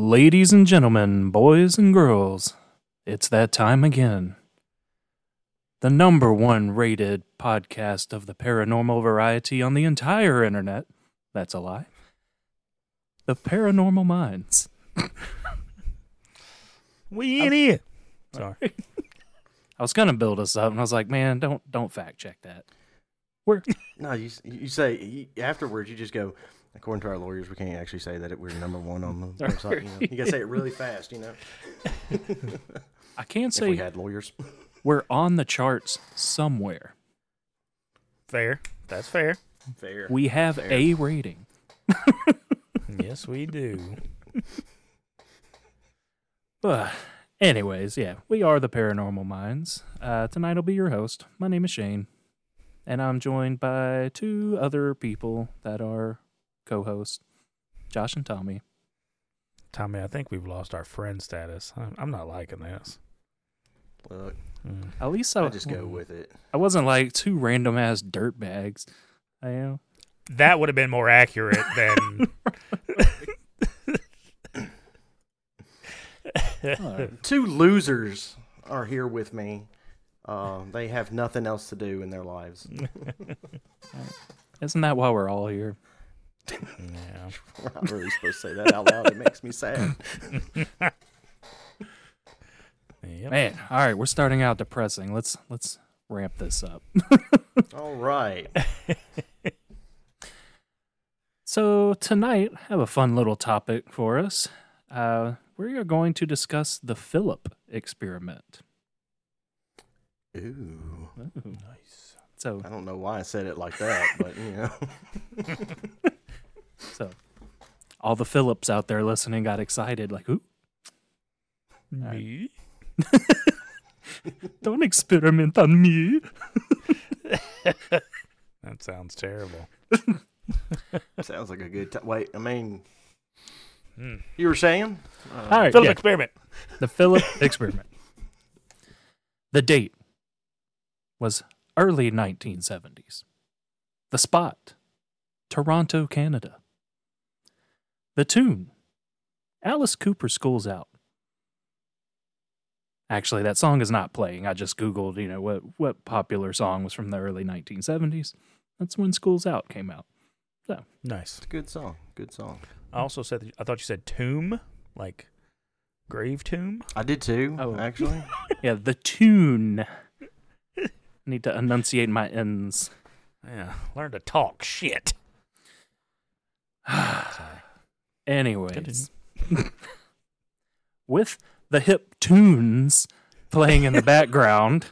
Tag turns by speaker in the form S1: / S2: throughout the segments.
S1: Ladies and gentlemen, boys and girls, it's that time again. The number one rated podcast of the paranormal variety on the entire internet. That's a lie. The Paranormal Minds.
S2: We in here.
S1: Sorry. I was gonna build us up, and I was like, "Man, don't fact check that."
S3: No, you say afterwards. You just go. According to our lawyers, we can't actually say that we're number one on the website. You gotta say it really fast.
S1: I can't
S3: If
S1: say
S3: we had lawyers.
S1: we're on the charts somewhere.
S2: Fair. That's fair.
S3: Fair.
S1: We have a rating.
S2: Yes, we do.
S1: But anyways, yeah, we are the Paranormal Minds. Tonight I'll be your host. My name is Shane, and I'm joined by two other people that are co-hosts, Josh and Tommy.
S2: Tommy, I think we've lost our friend status. I'm not liking this.
S3: Look,
S1: At least
S3: I just go with it.
S1: I wasn't like two random ass dirt bags. I am.
S2: That would have been more accurate than...
S3: Two losers are here with me. They have nothing else to do in their lives.
S1: Isn't that why we're all here?
S2: Yeah.
S3: We're not really supposed to say that out loud. It makes me sad.
S2: Yep.
S1: Man, all right, we're starting out depressing. Let's ramp this up.
S3: All right.
S1: So tonight, I have a fun little topic for us. We are going to discuss the Philip experiment.
S3: Ooh.
S2: Nice.
S1: So,
S3: I don't know why I said it like that, but
S1: so all the Philips out there listening got excited, like, ooh,
S2: Me?
S1: don't experiment on me.
S2: That sounds terrible.
S3: Sounds like a good time. Wait, I mean, you were saying?
S1: All right,
S2: Philip
S1: yeah,
S2: experiment.
S1: the Philip experiment. The date was early 1970s. The spot, Toronto, Canada. The tune, Alice Cooper School's Out. Actually, that song is not playing. I just Googled, what popular song was from the early 1970s. That's when School's Out came out. So
S2: Nice.
S3: It's a good song. Good song.
S2: I also said, I thought you said tomb, like grave tomb.
S3: I did too,
S1: Oh.
S3: actually.
S1: yeah, the tune. Need to enunciate my N's.
S2: Yeah. Learn to talk shit. Sorry.
S1: Anyways, with the hip tunes playing in the background,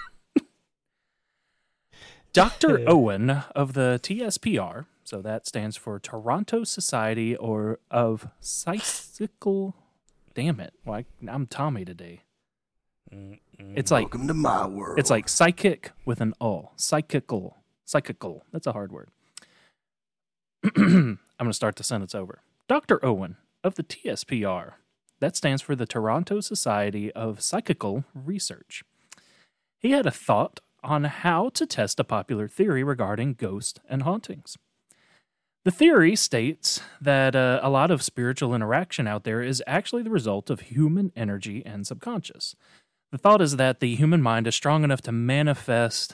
S1: Dr. Owen of the TSPR, so that stands for Toronto Society of Psychical. Damn it! Why I'm Tommy today. It's like
S3: Welcome to my world.
S1: it's like psychic with an O. Psychical. That's a hard word. I'm going to start the sentence over. Dr. Owen of the TSPR. That stands for the Toronto Society of Psychical Research. He had a thought on how to test a popular theory regarding ghosts and hauntings. The theory states that a lot of spiritual interaction out there is actually the result of human energy and subconscious. The thought is that the human mind is strong enough to manifest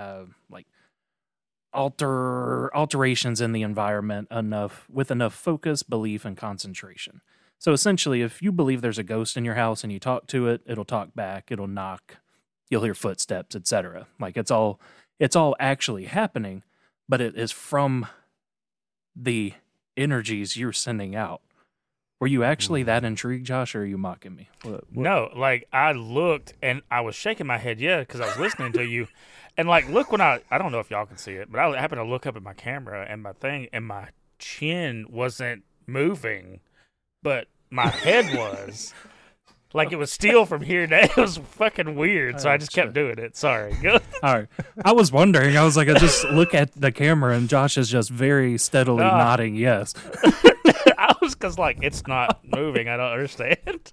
S1: alterations in the environment with enough focus, belief, and concentration. So essentially, if you believe there's a ghost in your house and you talk to it, it'll talk back, it'll knock, you'll hear footsteps, etc. Like it's all actually happening, but it is from the energies you're sending out. Were you actually that intrigued, Josh, or are you mocking me? What?
S2: No, like I looked and I was shaking my head, because I was listening to you. And like, look, when I don't know if y'all can see it, but I happened to look up at my camera and my chin wasn't moving, but my head was. Like it was still from here to it was fucking weird, so I just kept doing it. Sorry. Go.
S1: All right. I was wondering. I was like, I just look at the camera and Josh is just very steadily nodding yes.
S2: I was because like it's not moving. I don't understand.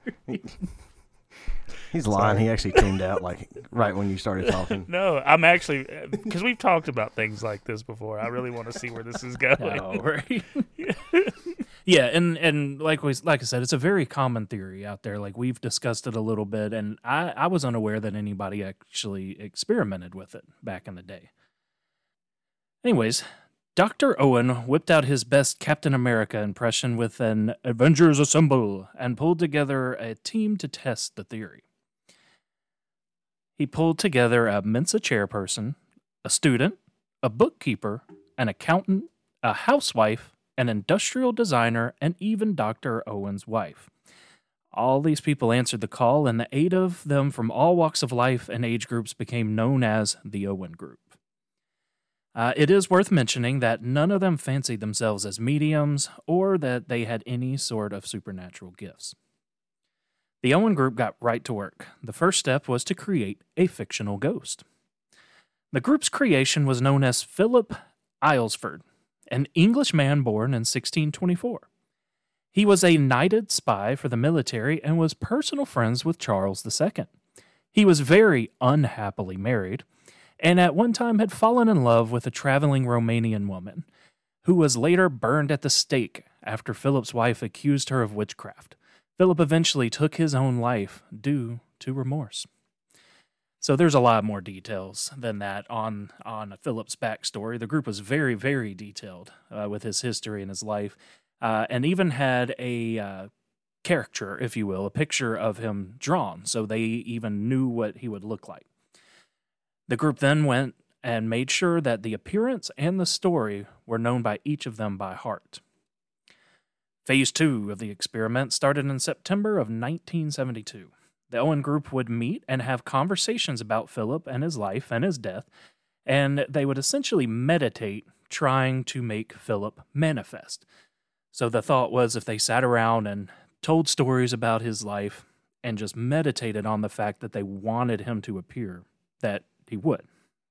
S3: He's lying. He actually tuned out like right when you started talking.
S2: No, I'm actually because we've talked about things like this before. I really want to see where this is going.
S1: Oh, right. Yeah, and like I said, it's a very common theory out there. Like we've discussed it a little bit, and I was unaware that anybody actually experimented with it back in the day. Anyways, Dr. Owen whipped out his best Captain America impression with an Avengers Assemble and pulled together a team to test the theory. He pulled together a Mensa chairperson, a student, a bookkeeper, an accountant, a housewife, an industrial designer, and even Dr. Owen's wife. All these people answered the call, and the 8 of them from all walks of life and age groups became known as the Owen Group. It is worth mentioning that none of them fancied themselves as mediums or that they had any sort of supernatural gifts. The Owen Group got right to work. The first step was to create a fictional ghost. The group's creation was known as Philip Aylesford, an English man born in 1624. He was a knighted spy for the military and was personal friends with Charles II. He was very unhappily married, and at one time had fallen in love with a traveling Romanian woman, who was later burned at the stake after Philip's wife accused her of witchcraft. Philip eventually took his own life due to remorse. So there's a lot more details than that on Philip's backstory. The group was very, very detailed with his history and his life, and even had a caricature, if you will, a picture of him drawn, so they even knew what he would look like. The group then went and made sure that the appearance and the story were known by each of them by heart. Phase 2 of the experiment started in September of 1972. The Owen Group would meet and have conversations about Philip and his life and his death, and they would essentially meditate trying to make Philip manifest. So the thought was if they sat around and told stories about his life and just meditated on the fact that they wanted him to appear, that he would.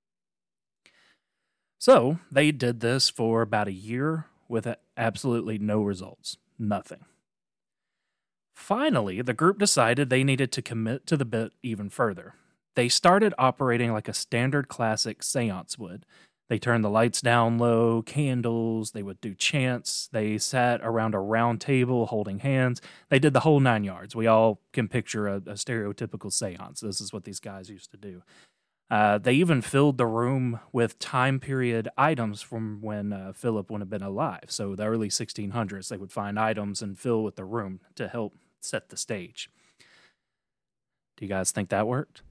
S1: So they did this for about a year with absolutely no results. Nothing. Finally, the group decided they needed to commit to the bit even further. They started operating like a standard classic seance would. They turned the lights down low, candles, they would do chants, they sat around a round table holding hands. They did the whole 9 yards. We all can picture a stereotypical seance. This is what these guys used to do. They even filled the room with time period items from when Philip would have been alive. So the early 1600s, they would find items and fill with the room to help set the stage. Do you guys think that worked?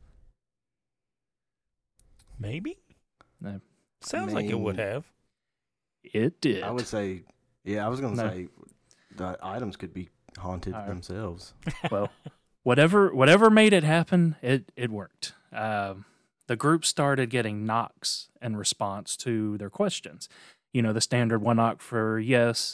S2: Maybe.
S1: No.
S2: Sounds like it would have.
S1: It did.
S3: I would say, yeah, I was going to say the items could be haunted themselves.
S1: Well, whatever made it happen, it worked. The group started getting knocks in response to their questions. You know, the standard 1 knock for yes,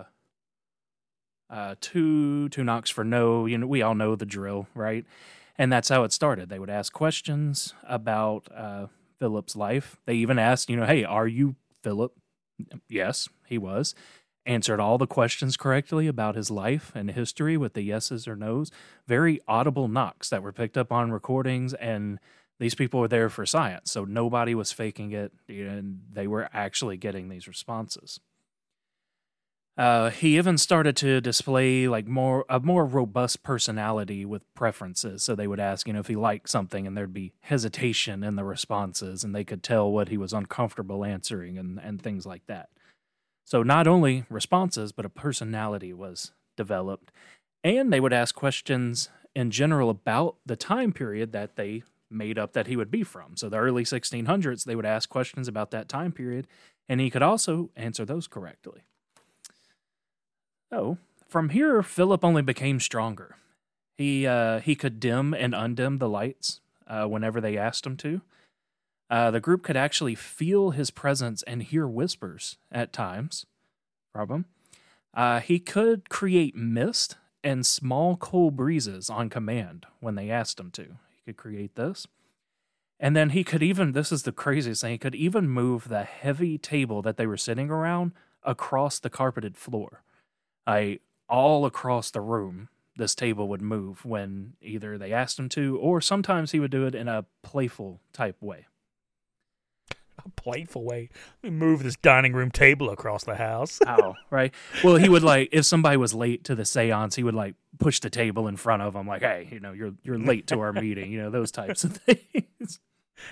S1: 2 knocks for no. You know, we all know the drill, right? And that's how it started. They would ask questions about Philip's life. They even asked, hey, are you Philip? Yes, he was. Answered all the questions correctly about his life and history with the yeses or nos. Very audible knocks that were picked up on recordings, and these people were there for science, so nobody was faking it, and they were actually getting these responses. He even started to display like a more robust personality with preferences. So they would ask, if he liked something, and there'd be hesitation in the responses, and they could tell what he was uncomfortable answering and things like that. So not only responses, but a personality was developed. And they would ask questions in general about the time period that they made up that he would be from. So the early 1600s, they would ask questions about that time period, and he could also answer those correctly. So from here, Philip only became stronger. He could dim and undim the lights whenever they asked him to. The group could actually feel his presence and hear whispers at times from him. He could create mist and small cool breezes on command when they asked him to. He could create this. And then he could even, this is the craziest thing, he could even move the heavy table that they were sitting around across the carpeted floor. All across the room, this table would move when either they asked him to, or sometimes he would do it in a playful type way.
S2: a playful way. Let me move this dining room table across the house.
S1: Oh, right. Well, he would like if somebody was late to the seance, he would like push the table in front of them, like, "Hey, you're late to our meeting." Those types of things.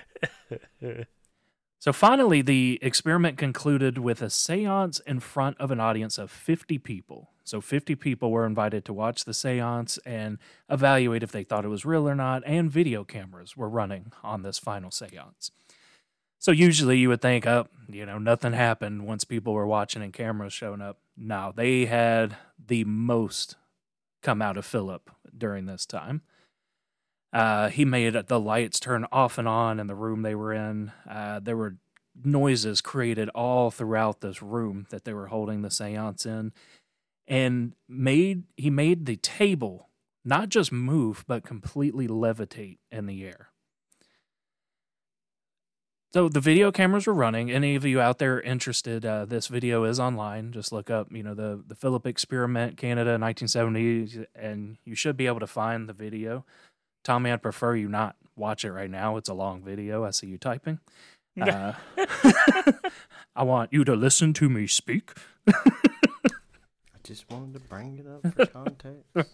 S1: So finally, the experiment concluded with a seance in front of an audience of 50 people. So 50 people were invited to watch the seance and evaluate if they thought it was real or not, and video cameras were running on this final seance. So usually you would think, nothing happened once people were watching and cameras showing up. No, they had the most come out of Philip during this time. He made the lights turn off and on in the room they were in. There were noises created all throughout this room that they were holding the seance in. And he made the table not just move, but completely levitate in the air. So the video cameras were running. Any of you out there interested, this video is online. Just look up, the Philip Experiment, Canada, 1970s, and you should be able to find the video. Tommy, I'd prefer you not watch it right now. It's a long video. I see you typing. I want you to listen to me speak.
S3: I just wanted to bring it up for context.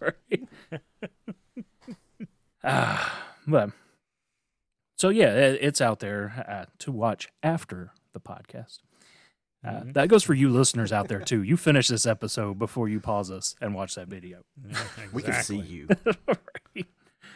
S1: But so yeah, it's out there to watch after the podcast. That goes for you listeners out there too. You finish this episode before you pause us and watch that video.
S2: Yeah, exactly.
S3: We can see you.
S1: Right.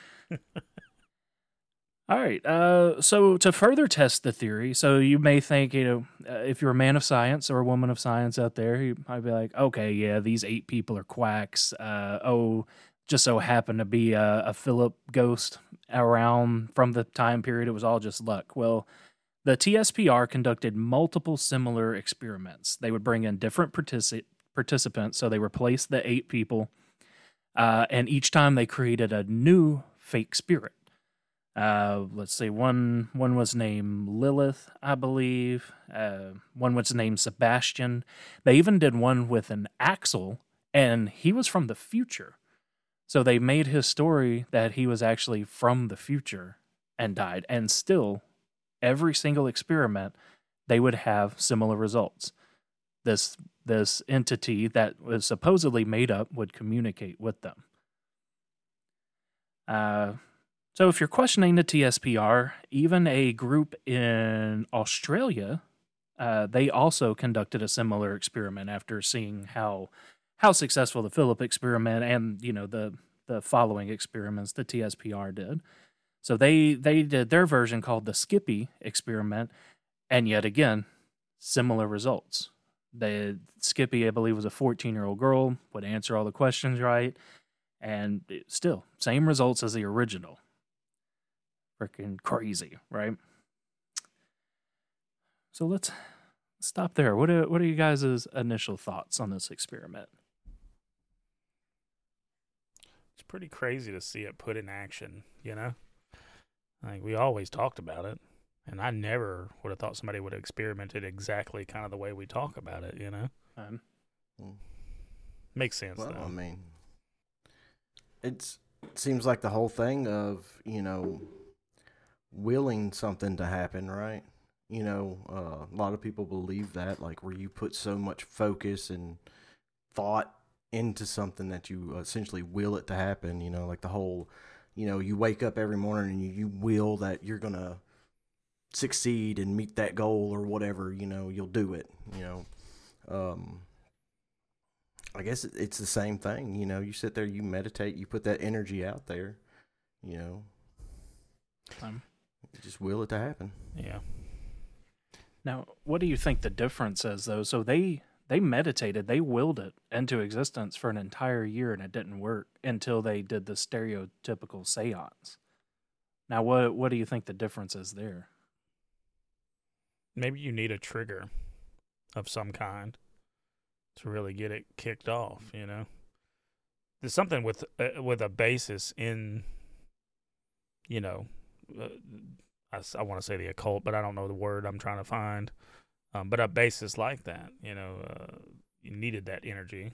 S1: All right. So to further test the theory, so you may think, if you're a man of science or a woman of science out there, you might be like, okay, yeah, these 8 people are quacks. Just so happened to be a Philip ghost around from the time period. It was all just luck. Well, the TSPR conducted multiple similar experiments. They would bring in different participants, so they replaced the 8 people, and each time they created a new fake spirit. Let's see, one was named Lilith, I believe. One was named Sebastian. They even did one with an Axel, and he was from the future. So they made his story that he was actually from the future and died. And still, every single experiment, they would have similar results. This entity that was supposedly made up would communicate with them. So if you're questioning the TSPR, even a group in Australia, they also conducted a similar experiment after seeing how successful the Philip experiment and the following experiments the TSPR did. So they did their version called the Skippy experiment, and yet again, similar results. Skippy, I believe, was a 14-year-old girl, would answer all the questions right, and still, same results as the original. Freaking crazy, right? So let's stop there. What are you guys' initial thoughts on this experiment?
S2: It's pretty crazy to see it put in action, Like, we always talked about it, and I never would have thought somebody would have experimented exactly kind of the way we talk about it, Makes sense,
S3: Well,
S2: though.
S3: I mean, it seems like the whole thing of, willing something to happen, right? A lot of people believe that, like, where you put so much focus and thought into something that you essentially will it to happen, like the whole, you wake up every morning and you will that you're going to succeed and meet that goal or whatever, you'll do it, I guess it's the same thing, you sit there, you meditate, you put that energy out there, you just will it to happen.
S2: Yeah.
S1: Now, what do you think the difference is, though? So they meditated, they willed it into existence for an entire year, and it didn't work until they did the stereotypical seance. Now, what do you think the difference is there?
S2: Maybe you need a trigger of some kind to really get it kicked off, There's something with a basis in, I want to say the occult, but I don't know the word I'm trying to find. But a basis like that, you needed that energy.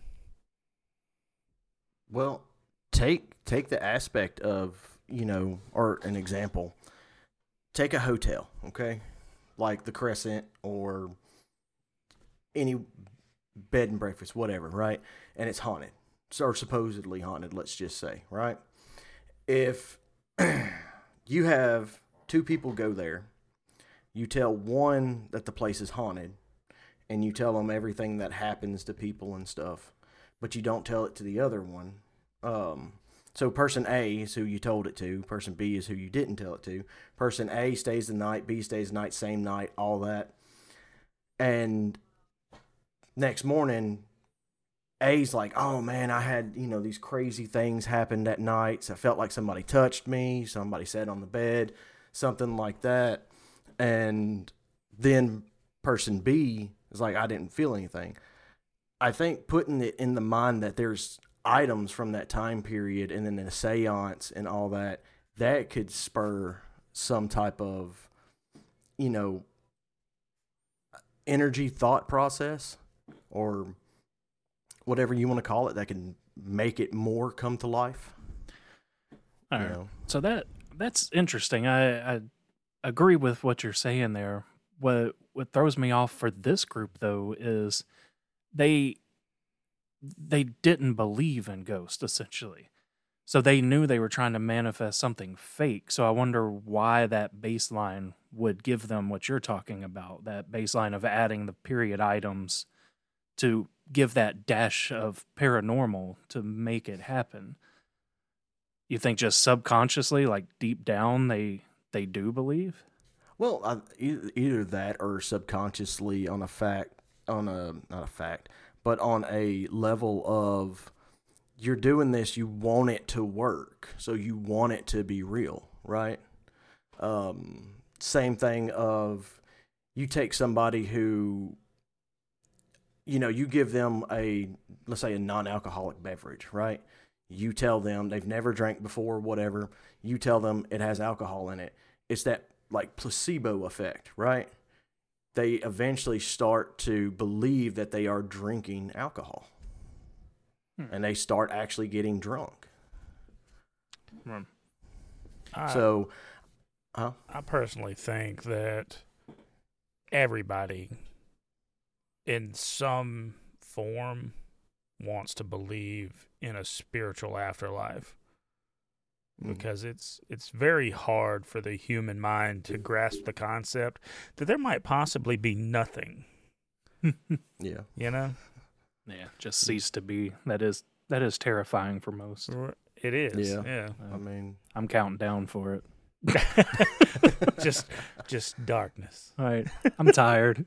S3: Well, take the aspect of, or an example. Take a hotel, okay? like the Crescent or any bed and breakfast, whatever, right? And it's haunted, or supposedly haunted, let's just say, right? If you have two people go there, you tell one that the place is haunted, and you tell them everything that happens to people and stuff, but you don't tell it to the other one. So person A is who you told it to. Person B is who you didn't tell it to. Person A stays the night. B stays the night. Same night. All that. And next morning, A's like, oh man, I had, these crazy things happened at night. So I felt like somebody touched me. Somebody sat on the bed. Something like that. And then person B is like, I didn't feel anything. I think putting it in the mind that there's items from that time period and then a seance and all that, that could spur some type of, energy thought process or whatever you want to call it that can make it more come to life.
S1: All right. So that's interesting. I agree with what you're saying there. What throws me off for this group though is they didn't believe in ghosts, essentially. So they knew they were trying to manifest something fake. So I wonder why that baseline would give them what you're talking about, that baseline of adding the period items to give that dash of paranormal to make it happen. You think just subconsciously, like deep down, they do believe?
S3: Well, either that or subconsciously not a fact, but on a level of you're doing this, you want it to work, so you want it to be real, right? Same thing of you take somebody who, you give them let's say a non-alcoholic beverage, right? You tell them they've never drank before, whatever. You tell them it has alcohol in it. It's that like placebo effect, right? They eventually start to believe that they are drinking alcohol. And they start actually getting drunk.
S2: I personally think that everybody in some form wants to believe in a spiritual afterlife. Because it's very hard for the human mind to grasp the concept that there might possibly be nothing.
S3: Yeah.
S1: Yeah, just cease to be. That is terrifying for most.
S2: It is.
S3: Yeah. I mean,
S1: I'm counting down for it.
S2: just darkness.
S1: All right. I'm tired.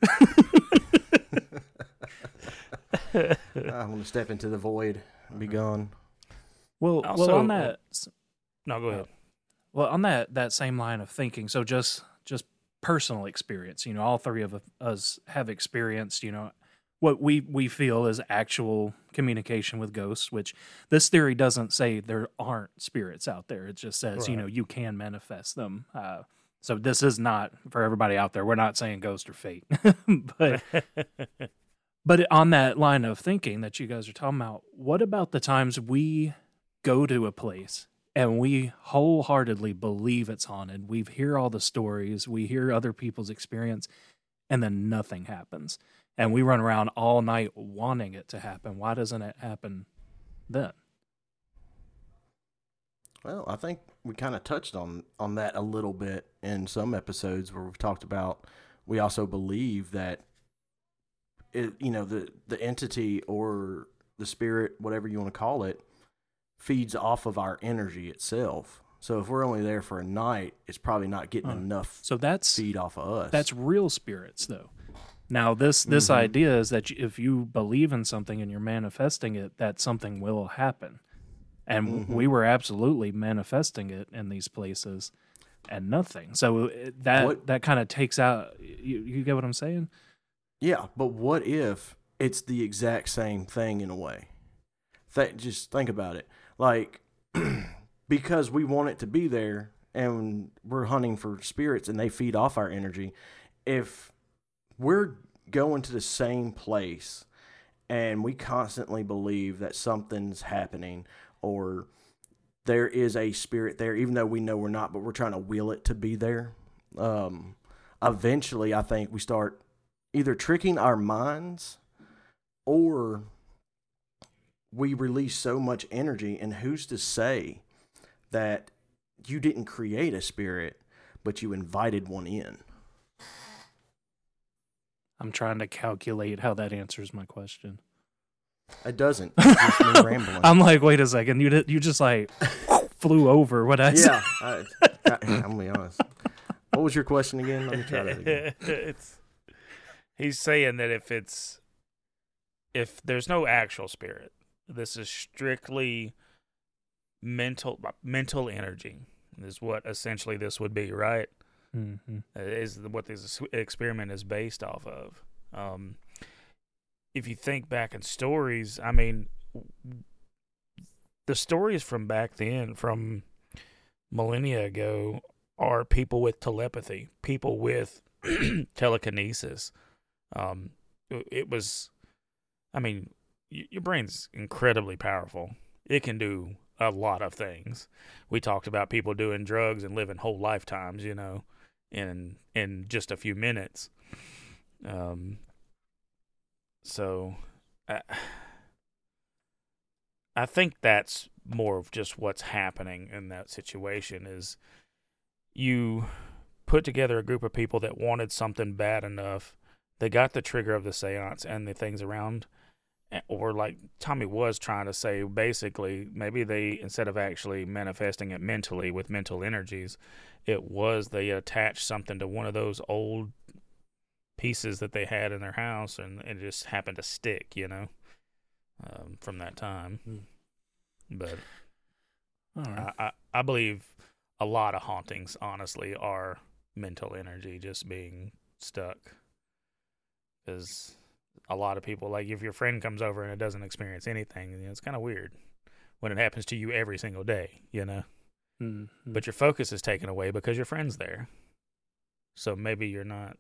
S3: I want to step into the void and be gone.
S1: Well, on that.
S2: No, go ahead.
S1: Well, on that same line of thinking, so just personal experience. All three of us have experienced. What we feel is actual communication with ghosts, which this theory doesn't say there aren't spirits out there. It just says,
S2: Right.
S1: you can manifest them. So this is not, for everybody out there, we're not saying ghosts are fate. But on that line of thinking that you guys are talking about, what about the times we go to a place and we wholeheartedly believe it's haunted? We hear all the stories, we hear other people's experience, and then nothing happens. And we run around all night wanting it to happen. Why doesn't it happen then?
S3: Well, I think we kind of touched on that a little bit in some episodes where we've talked about we also believe that the entity or the spirit, whatever you want to call it, feeds off of our energy itself. So if we're only there for a night, it's probably not getting enough feed off of us.
S1: That's real spirits, though. Now, this idea is that if you believe in something and you're manifesting it, that something will happen. And we were absolutely manifesting it in these places and nothing. So that kind of takes out, you get what I'm saying?
S3: Yeah, but what if it's the exact same thing in a way? Just think about it. Like, because we want it to be there and we're hunting for spirits and they feed off our energy, if we're going to the same place and we constantly believe that something's happening or there is a spirit there, even though we know we're not, but we're trying to will it to be there, eventually I think we start either tricking our minds or we release so much energy, and who's to say that you didn't create a spirit, but you invited one in?
S1: I'm trying to calculate how that answers my question.
S3: It doesn't. It's just me rambling.
S1: I'm like, wait a second. You just like flew over what I said.
S3: Yeah, I'm gonna be honest. What was your question again? Let me try that again.
S2: He's saying that if there's no actual spirit, this is strictly mental energy. Is what essentially this would be, right?
S1: Mm-hmm.
S2: Is what this experiment is based off of. If you think back in stories, I mean, the stories from back then, from millennia ago, are people with telepathy, people with telekinesis. It was, I mean, your brain's incredibly powerful. It can do a lot of things. We talked about people doing drugs and living whole lifetimes, in just a few minutes. So I think that's more of just what's happening in that situation is you put together a group of people that wanted something bad enough. They got the trigger of the seance and the things around, or like Tommy was trying to say, basically, maybe they, instead of actually manifesting it mentally with mental energies, they attached something to one of those old pieces that they had in their house, and it just happened to stick, from that time. But
S1: Right.
S2: I believe a lot of hauntings, honestly, are mental energy just being stuck. Because a lot of people, like if your friend comes over and it doesn't experience anything, it's kind of weird when it happens to you every single day,
S1: Mm-hmm.
S2: But your focus is taken away because your friend's there. So maybe you're not,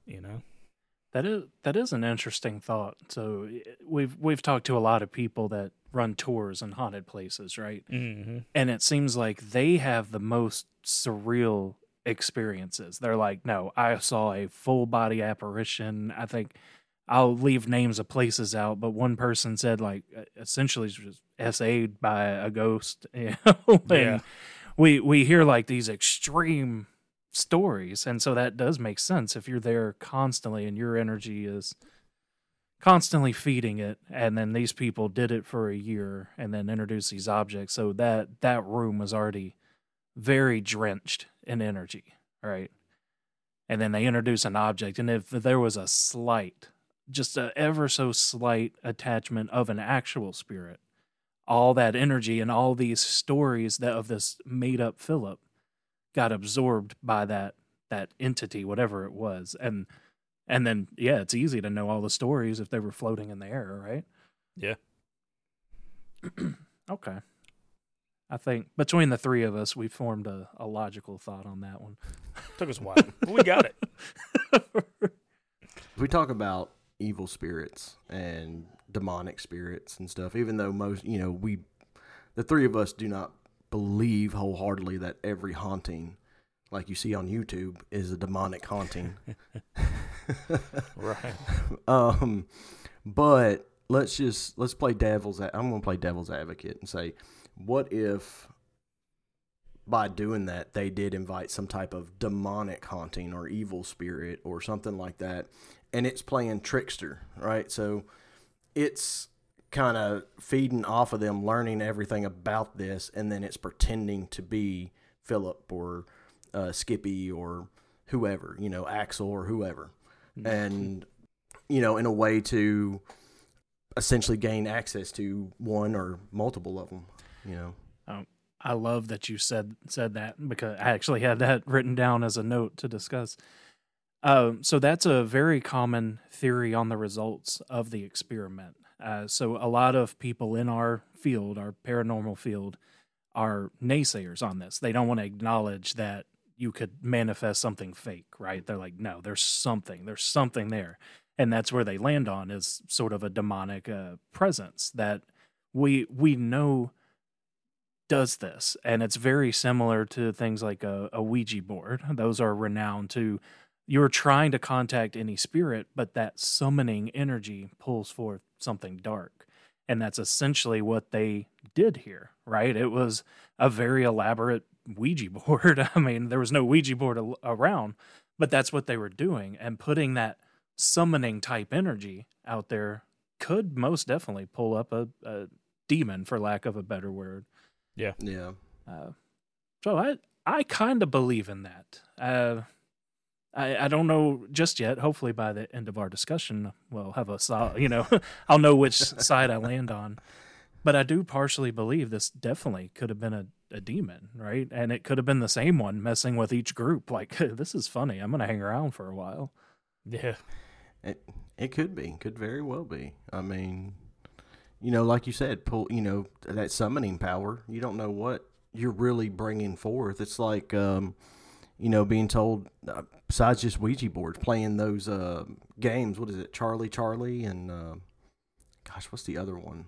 S1: That is an interesting thought. So we've talked to a lot of people that run tours in haunted places, right?
S2: Mm-hmm.
S1: And it seems like they have the most surreal experiences. They're like, no, I saw a full body apparition. I think I'll leave names of places out, but one person said like essentially just SA'd by a ghost. And
S2: Yeah.
S1: we hear like these extreme stories, and so that does make sense if you're there constantly and your energy is constantly feeding it, and then these people did it for a year and then introduced these objects, so that room was already very drenched in energy, right? And then they introduce an object, and if there was a slight, just a ever so slight attachment of an actual spirit, all that energy and all these stories that of this made up Philip got absorbed by that entity, whatever it was. And then yeah, it's easy to know all the stories if they were floating in the air, right?
S2: Yeah.
S1: Okay. I think between the three of us, we formed a logical thought on that one.
S2: Took us a while, but we got it.
S3: We talk about evil spirits and demonic spirits and stuff, even though most, the three of us do not believe wholeheartedly that every haunting, like you see on YouTube, is a demonic haunting.
S2: Right.
S3: But let's play I'm going to play devil's advocate and say, what if by doing that they did invite some type of demonic haunting or evil spirit or something like that, and it's playing trickster, right? So it's kind of feeding off of them, learning everything about this, and then it's pretending to be Philip or Skippy or whoever, Axel or whoever. And, in a way to essentially gain access to one or multiple of them,
S1: I love that you said that, because I actually had that written down as a note to discuss. So that's a very common theory on the results of the experiment. So a lot of people in our field, our paranormal field, are naysayers on this. They don't want to acknowledge that you could manifest something fake, right? They're like, no, there's something there. And that's where they land on, is sort of a demonic presence that we know does this. And it's very similar to things like a Ouija board. Those are renowned to you're trying to contact any spirit, but that summoning energy pulls forth something dark. And that's essentially what they did here, right? It was a very elaborate Ouija board. I mean, there was no Ouija board around, but that's what they were doing. And putting that summoning type energy out there could most definitely pull up a demon, for lack of a better word.
S2: Yeah.
S1: So I kind of believe in that. I don't know just yet. Hopefully by the end of our discussion, we'll have I'll know which side I land on. But I do partially believe this definitely could have been a demon, right? And it could have been the same one messing with each group. Like, this is funny. I'm going to hang around for a while.
S2: Yeah.
S3: It could be. Could very well be. I mean, like you said, that summoning power, you don't know what you're really bringing forth. It's like, being told, besides just Ouija boards, playing those games. What is it? Charlie, and what's the other one?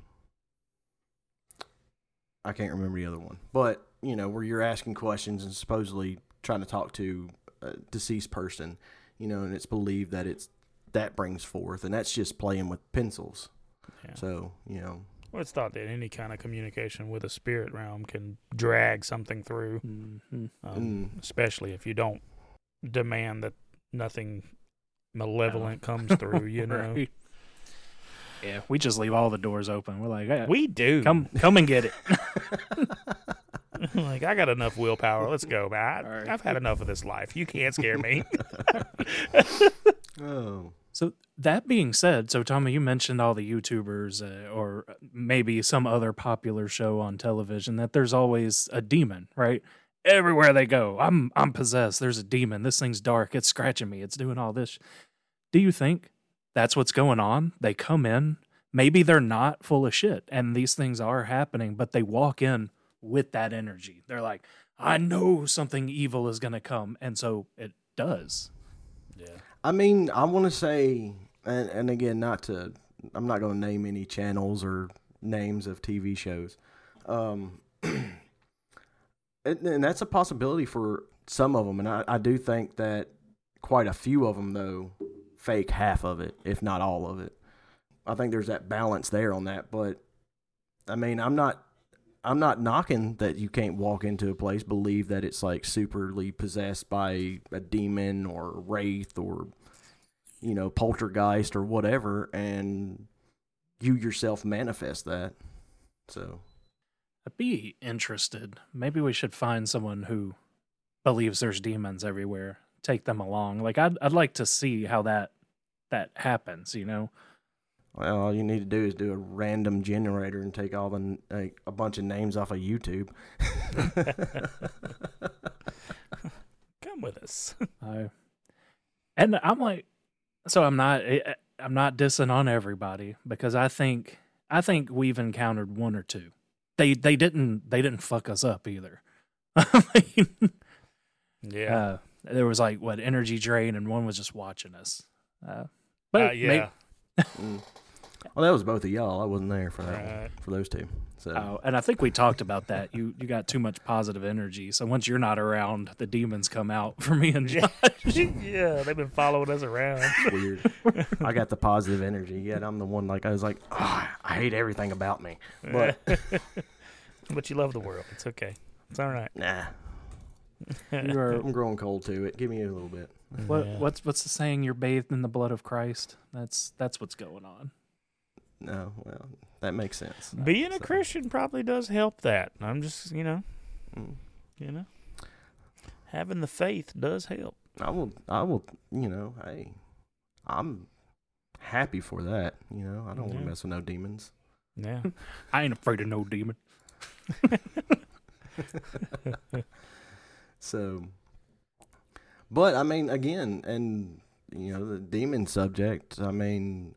S3: I can't remember the other one. But, where you're asking questions and supposedly trying to talk to a deceased person, and it's believed that that brings forth, and that's just playing with pencils.
S2: Yeah.
S3: So,
S2: Well, it's thought that any kind of communication with a spirit realm can drag something through, especially if you don't demand that nothing malevolent comes through,
S1: Right. Yeah, we just leave all the doors open. We're like, hey,
S2: We do.
S1: come and get it.
S2: Like, I got enough willpower. Let's go, man.
S1: All right.
S2: I've had enough of this life. You can't scare me.
S3: Oh.
S1: So that being said, so Tommy, you mentioned all the YouTubers or maybe some other popular show on television that there's always a demon, right? Everywhere they go, I'm possessed. There's a demon. This thing's dark. It's scratching me. It's doing all this. Do you think that's what's going on? They come in. Maybe they're not full of shit and these things are happening, but they walk in with that energy. They're like, I know something evil is going to come. And so it does.
S2: Yeah.
S3: I mean, I want to say, and again, I'm not going to name any channels or names of TV shows. And that's a possibility for some of them. And I do think that quite a few of them, though, fake half of it, if not all of it. I think there's that balance there on that. But, I mean, I'm not knocking that you can't walk into a place, believe that it's like superly possessed by a demon or wraith or, poltergeist or whatever, and you yourself manifest that. So
S1: I'd be interested. Maybe we should find someone who believes there's demons everywhere. Take them along. Like I'd like to see how that happens.
S3: Well, all you need to do is do a random generator and take all a bunch of names off of YouTube.
S2: Come with us.
S1: And I'm like, so I'm not dissing on everybody because I think we've encountered one or two. They didn't fuck us up either. I mean,
S2: Yeah.
S1: There was like energy drain, and one was just watching us. But
S2: Yeah.
S3: Well, that was both of y'all. I wasn't there for that
S2: Right.
S3: one, for those two. So
S1: and I think we talked about that. You got too much positive energy, so once you're not around, the demons come out for me and Josh.
S2: Yeah, they've been following us around.
S3: it's weird. I got the positive energy, yet I'm the one I was like, I hate everything about me. But
S2: But you love the world. It's okay. It's all right.
S3: nah,
S1: You are,
S3: I'm growing cold to it. Give me a little bit.
S2: Yeah.
S1: what's the saying? You're bathed in the blood of Christ. That's what's going on.
S3: No, well, that makes sense.
S2: Being a
S3: So-
S2: Christian probably does help that. I'm just,
S3: Mm.
S2: having the faith does help.
S3: I will, hey, I'm happy for that. I don't want
S2: Yeah.
S3: to mess with no demons.
S2: Yeah.
S1: I ain't afraid of no demon.
S3: So, but I mean, again, and the demon subject, I mean,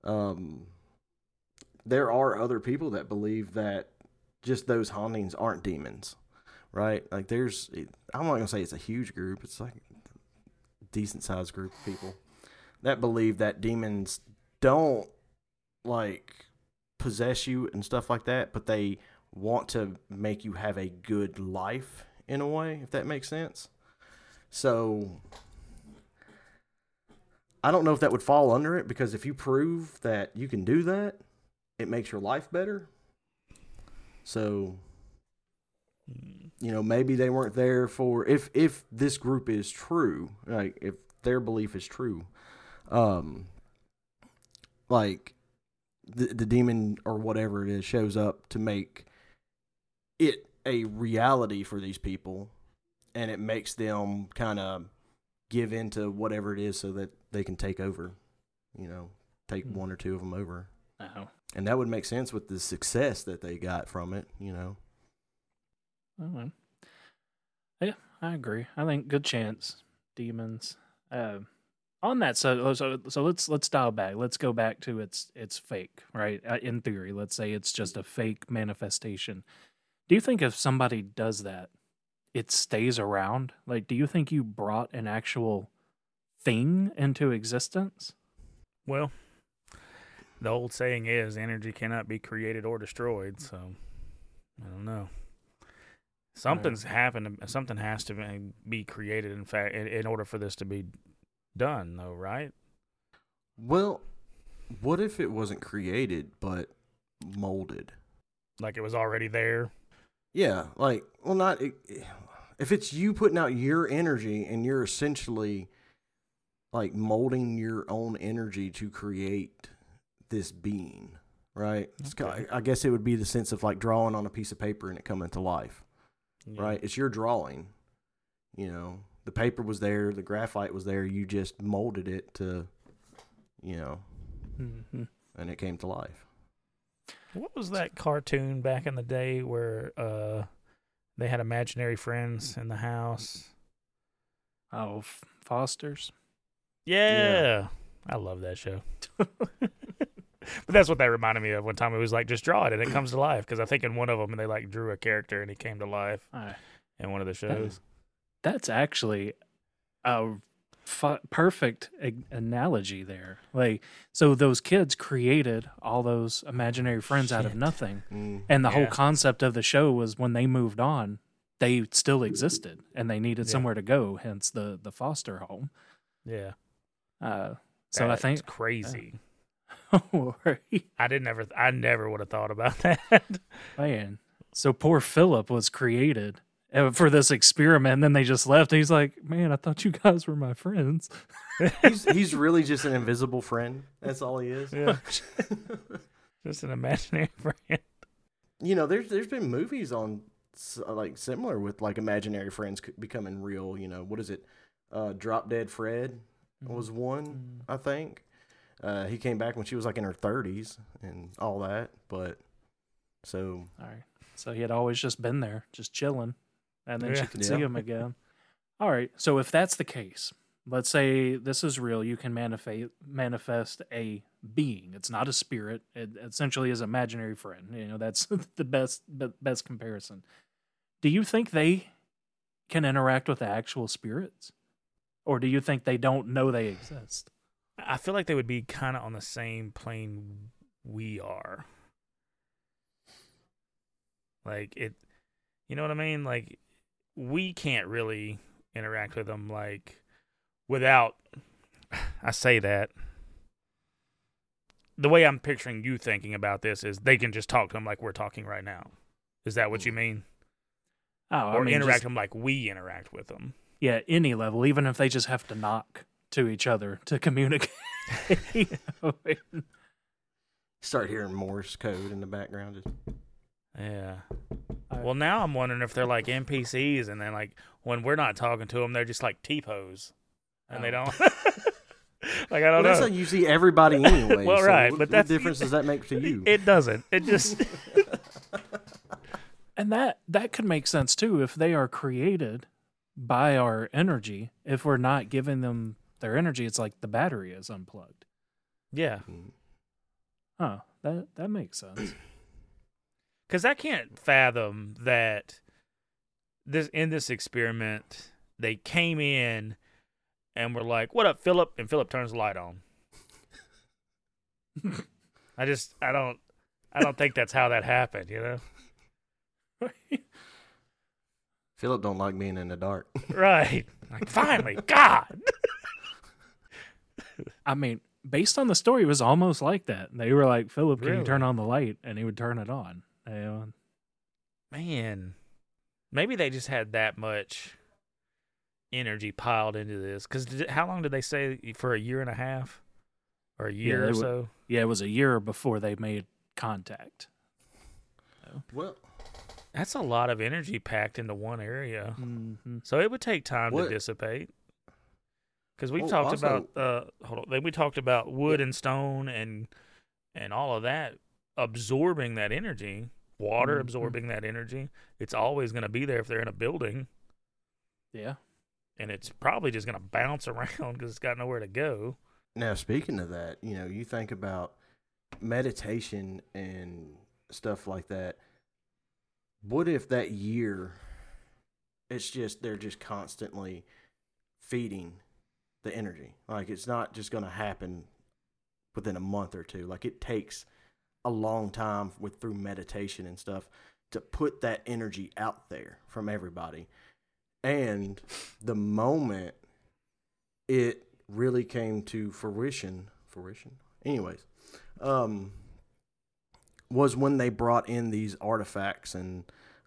S3: there are other people that believe that just those hauntings aren't demons, right? Like I'm not going to say it's a huge group. It's like a decent sized group of people that believe that demons don't like possess you and stuff like that, but they want to make you have a good life in a way, if that makes sense. So I don't know if that would fall under it, because if you prove that you can do that, it makes your life better. So, maybe they weren't there for, if this group is true, like if their belief is true, like the demon or whatever it is shows up to make it a reality for these people, and it makes them kind of give into whatever it is so that they can take over, take one or two of them over.
S1: Oh.
S3: And that would make sense with the success that they got from it,
S1: Oh, well. Yeah, I agree. I think good chance demons. On that, so let's dial back. Let's go back to it's fake, right? In theory, let's say it's just a fake manifestation. Do you think if somebody does that, it stays around? Like, do you think you brought an actual thing into existence?
S2: Well, the old saying is energy cannot be created or destroyed, so I don't know. Something's happened. Something has to be created, in fact, in order for this to be done, though, right?
S3: Well, what if it wasn't created but molded?
S2: Like it was already there?
S3: Yeah, like, well, not... If it's you putting out your energy and you're essentially, like, molding your own energy to create this being, right?
S2: Okay.
S3: I guess it would be the sense of, like, drawing on a piece of paper and it coming to life, right? It's your drawing, The paper was there, the graphite was there, you just molded it to,
S1: Mm-hmm.
S3: and it came to life.
S2: What was that cartoon back in the day where they had imaginary friends in the house?
S1: Oh, Foster's?
S2: Yeah. I love that show. But that's what that reminded me of one time. It was like, just draw it and it comes to life. Because I think in one of them, they like drew a character and he came to life in one of the shows.
S1: That's actually a perfect analogy there. Like, so those kids created all those imaginary friends out of nothing. And the whole concept of the show was when they moved on, they still existed and they needed somewhere to go, hence the foster home.
S2: Yeah.
S1: So I think
S2: it's crazy.
S1: Right.
S2: I never would have thought about that.
S1: Man. So poor Philip was created for this experiment, and then they just left. He's like, man, I thought you guys were my friends.
S3: He's really just an invisible friend. That's all he is.
S2: Yeah. Just an imaginary friend.
S3: There's been movies on like similar with like imaginary friends becoming real. What is it? Drop Dead Fred was one, I think. He came back when she was like in her 30s and all that, but so.
S1: All right. So he had always just been there, just chilling, and then she could see him again. All right. So if that's the case, let's say this is real. You can manifest a being. It's not a spirit. It essentially is an imaginary friend. That's the best comparison. Do you think they can interact with the actual spirits? Or do you think they don't know they exist?
S2: I feel like they would be kind of on the same plane we are. Like it, you know what I mean? Like we can't really interact with them like without, I say that. The way I'm picturing you thinking about this is they can just talk to them like we're talking right now. Is that what you mean?
S1: Oh,
S2: or interact with them like we interact with them.
S1: Yeah, any level, even if they just have to knock to each other to communicate.
S3: Start hearing Morse code in the background.
S2: Yeah. Well, now I'm wondering if they're like NPCs, and then like when we're not talking to them, they're just like T-pose, and they don't. Like I don't know.
S3: That's how you see everybody anyway.
S2: Well,
S3: so
S2: right,
S3: what difference does that make to you?
S2: It doesn't. It just.
S1: And that could make sense too if they are created by our energy. If we're not giving them their energy, it's like the battery is unplugged.
S2: Yeah.
S1: Huh. That makes sense.
S2: Because I can't fathom that in this experiment they came in and were like, "What up, Philip?" And Philip turns the light on. I don't think that's how that happened.
S3: Philip don't like being in the dark.
S2: Right. Like finally, God.
S1: I mean, based on the story, it was almost like that. They were like, Philip, can you turn
S2: Really?
S1: on the light? And he would turn it on. You know,
S2: Man, maybe they just had that much energy piled into this. Because how long did they say for a year and a half or a year
S1: they
S2: or
S1: would-
S2: so?
S1: yeah, it was a year before they made contact.
S3: Well,
S2: That's a lot of energy packed into one area.
S1: Mm-hmm.
S2: So it would take time
S3: What-
S2: to dissipate. Because we've
S3: Oh,
S2: talked
S3: also-
S2: about hold on, we talked about wood and stone and all of that absorbing that energy, water
S1: Mhm.
S2: absorbing that energy. It's always going to be there if they're in a building,
S1: Yeah.
S2: and it's probably just going to bounce around because it's got nowhere to go.
S3: now speaking of that, you think about meditation and stuff like that. What if that year, they're just constantly feeding the energy? Like, it's not just going to happen within a month or two. Like, it takes a long time through meditation and stuff to put that energy out there from everybody. And the moment it really came to fruition, anyways, was when they brought in these artifacts and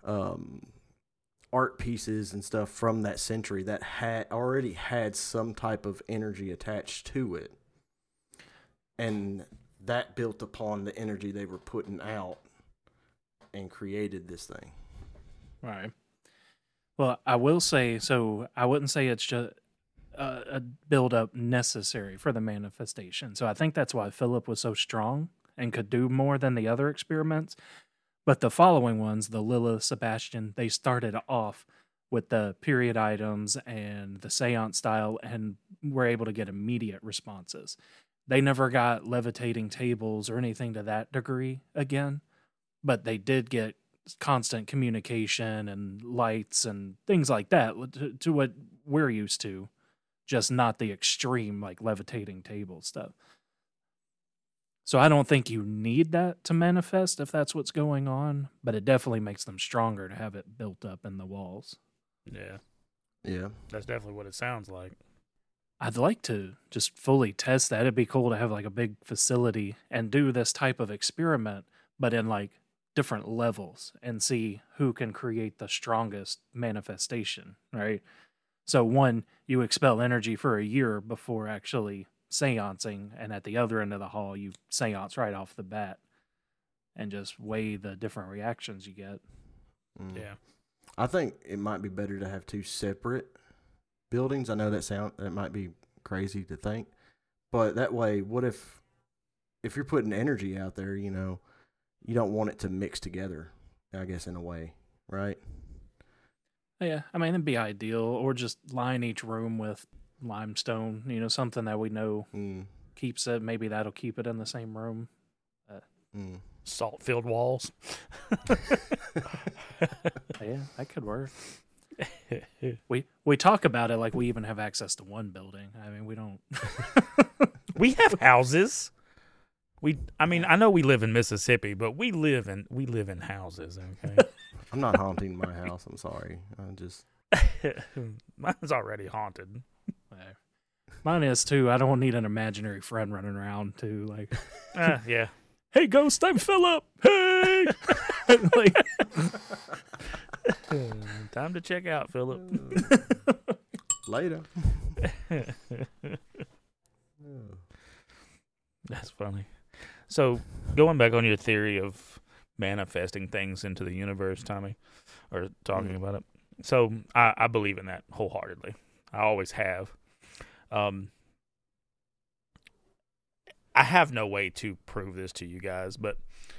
S3: art pieces and stuff from that century that had already had some type of energy attached to it. And that built upon the energy they were putting out and created this thing.
S1: Right. Well, I will say, so I wouldn't say it's just a build-up necessary for the manifestation. So I think that's why Philip was so strong and could do more than the other experiments. But the following ones, the Lilith, Sebastian, they started off with the period items and the seance style and were able to get immediate responses. They never got levitating tables or anything to that degree again, but they did get constant communication and lights and things like that to what we're used to, just not the extreme like levitating table stuff. So I don't think you need that to manifest if that's what's going on, but it definitely makes them stronger to have it built up in the walls.
S2: Yeah,
S3: Yeah.
S2: that's definitely what it sounds like.
S1: I'd like to just fully test that. It'd be cool to have like a big facility and do this type of experiment, but in like different levels and see who can create the strongest manifestation, right? So one, you expel energy for a year before actually seancing, and at the other end of the hall, you seance right off the bat and just weigh the different reactions you get.
S3: Mm.
S2: Yeah.
S3: I think it might be better to have two separate buildings. I know that might be crazy to think, but that way, what if you're putting energy out there, you don't want it to mix together, I guess, in a way, right?
S1: Yeah, I mean, it'd be ideal, or just line each room with limestone, something that we know
S3: Mm.
S1: keeps it. Maybe that'll keep it in the same room.
S3: Mm.
S2: Salt-filled walls.
S1: Yeah, that could work. We talk about it like we even have access to one building. I mean, we don't.
S2: We have houses. I know we live in Mississippi, but we live in houses. Okay,
S3: I'm not haunting my house. I'm sorry.
S2: mine's already haunted.
S1: Mine is too. I don't need an imaginary friend running around too. Like,
S2: Yeah.
S1: hey, ghost, I'm Philip. Hey, like,
S2: Time to check out, Philip.
S3: Later.
S2: That's funny. So, going back on your theory of manifesting things into the universe, Tommy, or talking about it. So, I believe in that wholeheartedly. I always have. I have no way to prove this to you guys, but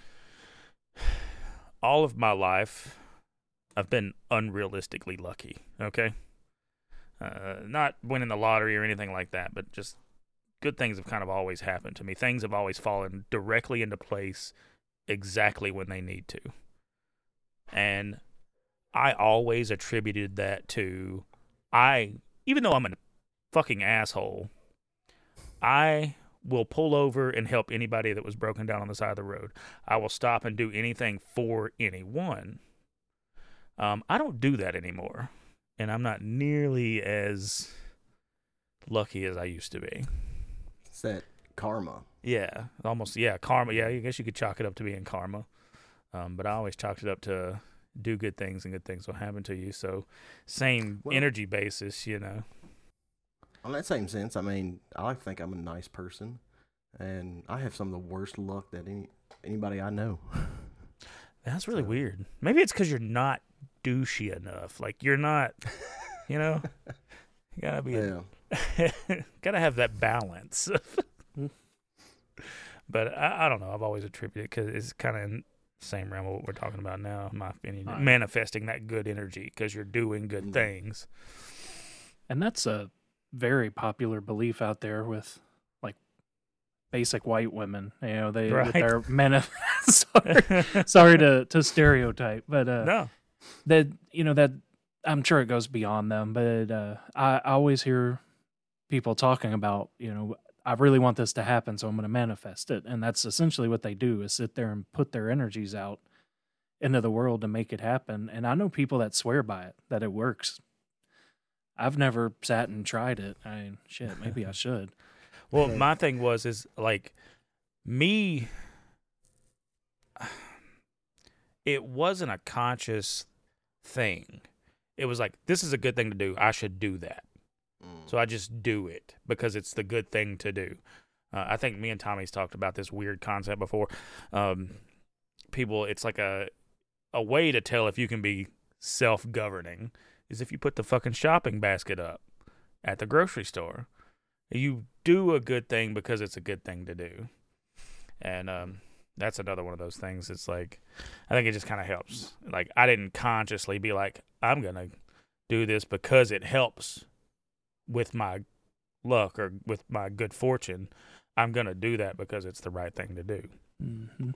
S2: all of my life, I've been unrealistically lucky, okay? Not winning the lottery or anything like that, but just good things have kind of always happened to me. Things have always fallen directly into place exactly when they need to. And I always attributed that to, even though I'm a fucking asshole, I will pull over and help anybody that was broken down on the side of the road. I will stop and do anything for anyone. I don't do that anymore. And I'm not nearly as lucky as I used to be.
S3: It's that karma.
S2: Yeah, almost. Yeah, karma. Yeah, I guess you could chalk it up to being karma. But I always chalked it up to do good things and good things will happen to you. So, same energy basis, you know.
S3: On that same sense, I mean, I like to think I'm a nice person, and I have some of the worst luck that anybody I know.
S2: That's really weird. Maybe it's because you're not douchey enough. Like, you're not, you know, you gotta be, gotta have that balance. But I don't know. I've always attributed because it's kind of in the same realm of what we're talking about now, in my opinion. Right. Manifesting that good energy because you're doing good things.
S1: And that's a very popular belief out there with like basic white women. You know, they with their sorry to stereotype, but
S2: no,
S1: that that I'm sure it goes beyond them. But I always hear people talking about, I really want this to happen, so I'm going to manifest it. And that's essentially what they do, is sit there and put their energies out into the world to make it happen. And I know people that swear by it, that it works. I've never sat and tried it. I mean, shit, maybe I should.
S2: Well, my thing is like me, it wasn't a conscious thing. It was like, this is a good thing to do. I should do that. So I just do it because it's the good thing to do. I think me and Tommy's talked about this weird concept before. People, it's like a way to tell if you can be self-governing is if you put the fucking shopping basket up at the grocery store. You do a good thing because it's a good thing to do. And that's another one of those things. It's like, I think it just kind of helps. Like, I didn't consciously be like, I'm going to do this because it helps with my luck or with my good fortune. I'm going to do that because it's the right thing to do.
S1: Mm-hmm.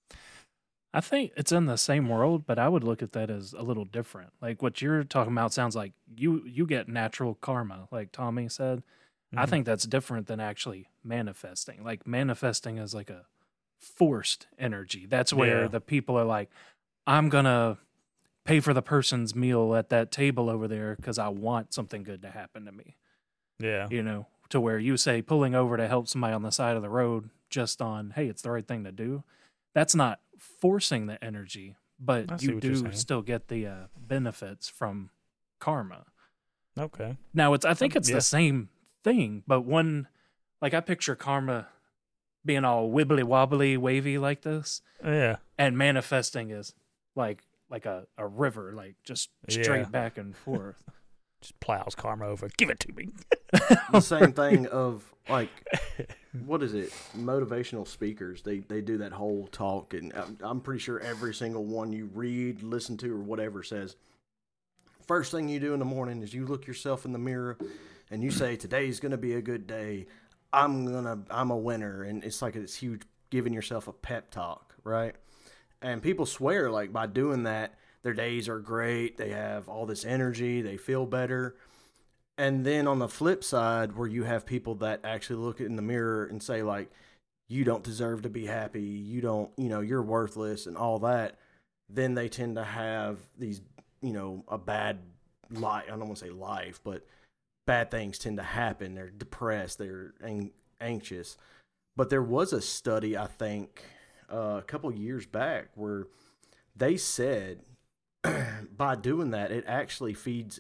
S1: I think it's in the same world, but I would look at that as a little different. Like what you're talking about sounds like you get natural karma, like Tommy said. Mm-hmm. I think that's different than actually manifesting. Like manifesting is like a forced energy. That's where the people are like, I'm going to pay for the person's meal at that table over there because I want something good to happen to me.
S2: Yeah.
S1: To where you say pulling over to help somebody on the side of the road just on, hey, it's the right thing to do. That's not forcing the energy, but you do still get the benefits from karma.
S2: Okay.
S1: Now, I think it's the same thing, but I picture karma being all wibbly wobbly, wavy like this.
S2: Yeah.
S1: And manifesting is like a river, like just straight back and forth.
S2: Just plows karma over. Give it to me.
S3: The same thing of like, what is it? Motivational speakers. They do that whole talk, and I'm pretty sure every single one you read, listen to, or whatever says, first thing you do in the morning is you look yourself in the mirror and you say, today's going to be a good day. I'm a winner. And it's like this huge giving yourself a pep talk, right? And people swear like by doing that, their days are great. They have all this energy. They feel better. And then on the flip side, where you have people that actually look in the mirror and say like, you don't deserve to be happy. You don't, you're worthless and all that. Then they tend to have these, a bad life. I don't want to say life, but bad things tend to happen. They're depressed. They're anxious. But there was a study, I think, a couple years back where they said by doing that, it actually feeds,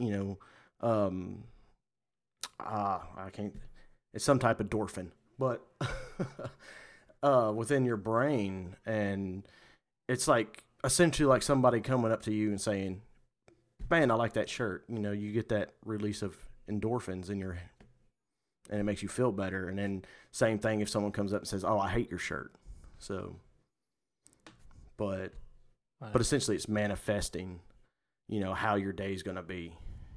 S3: I can't, it's some type of endorphin, but within your brain. And it's like essentially like somebody coming up to you and saying, man, I like that shirt. You get that release of endorphins in your, and it makes you feel better. And then same thing if someone comes up and says, oh, I hate your shirt. So, but essentially it's manifesting, how your day's going to be.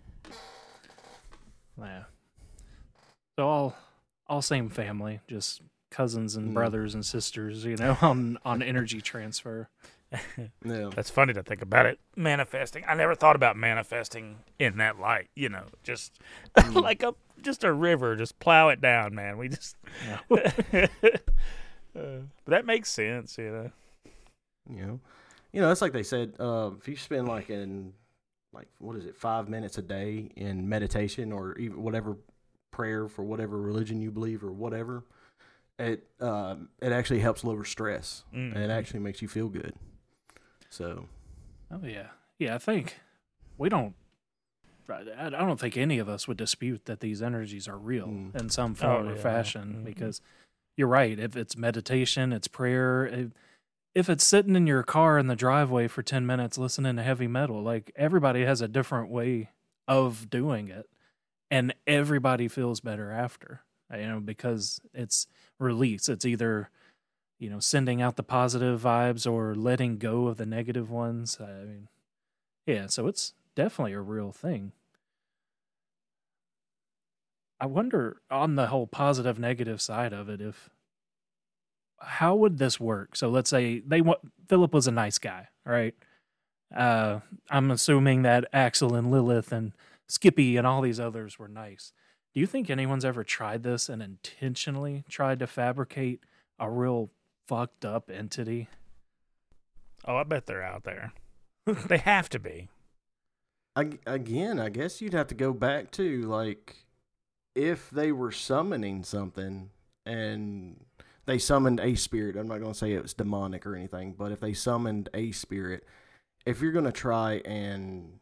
S1: Yeah. So all same family, just cousins and brothers and sisters, on energy transfer.
S2: Yeah. That's funny to think about it. Manifesting. I never thought about manifesting in that light, just like just a river, just plow it down, man. We just but that makes sense,
S3: It's like they said, if you spend 5 minutes a day in meditation or even whatever prayer for whatever religion you believe or whatever, it actually helps lower stress.
S2: Mm-hmm.
S3: And it actually makes you feel good. So,
S1: Oh yeah. I think we don't. I don't think any of us would dispute that these energies are real in some form or fashion. Because you're right. If it's meditation, it's prayer. If it's sitting in your car in the driveway for 10 minutes listening to heavy metal, like everybody has a different way of doing it, and everybody feels better after. Because it's release. It's either sending out the positive vibes or letting go of the negative ones. I mean, yeah, so it's definitely a real thing. I wonder on the whole positive negative side of it, how would this work? So let's say Philip was a nice guy, right? I'm assuming that Axel and Lilith and Skippy and all these others were nice. Do you think anyone's ever tried this and intentionally tried to fabricate a real fucked up entity?
S2: Oh, I bet they're out there. They have to be.
S3: Again, I guess you'd have to go back to, like, if they were summoning something and they summoned a spirit. I'm not going to say it was demonic or anything, but if they summoned a spirit, if you're going to try and,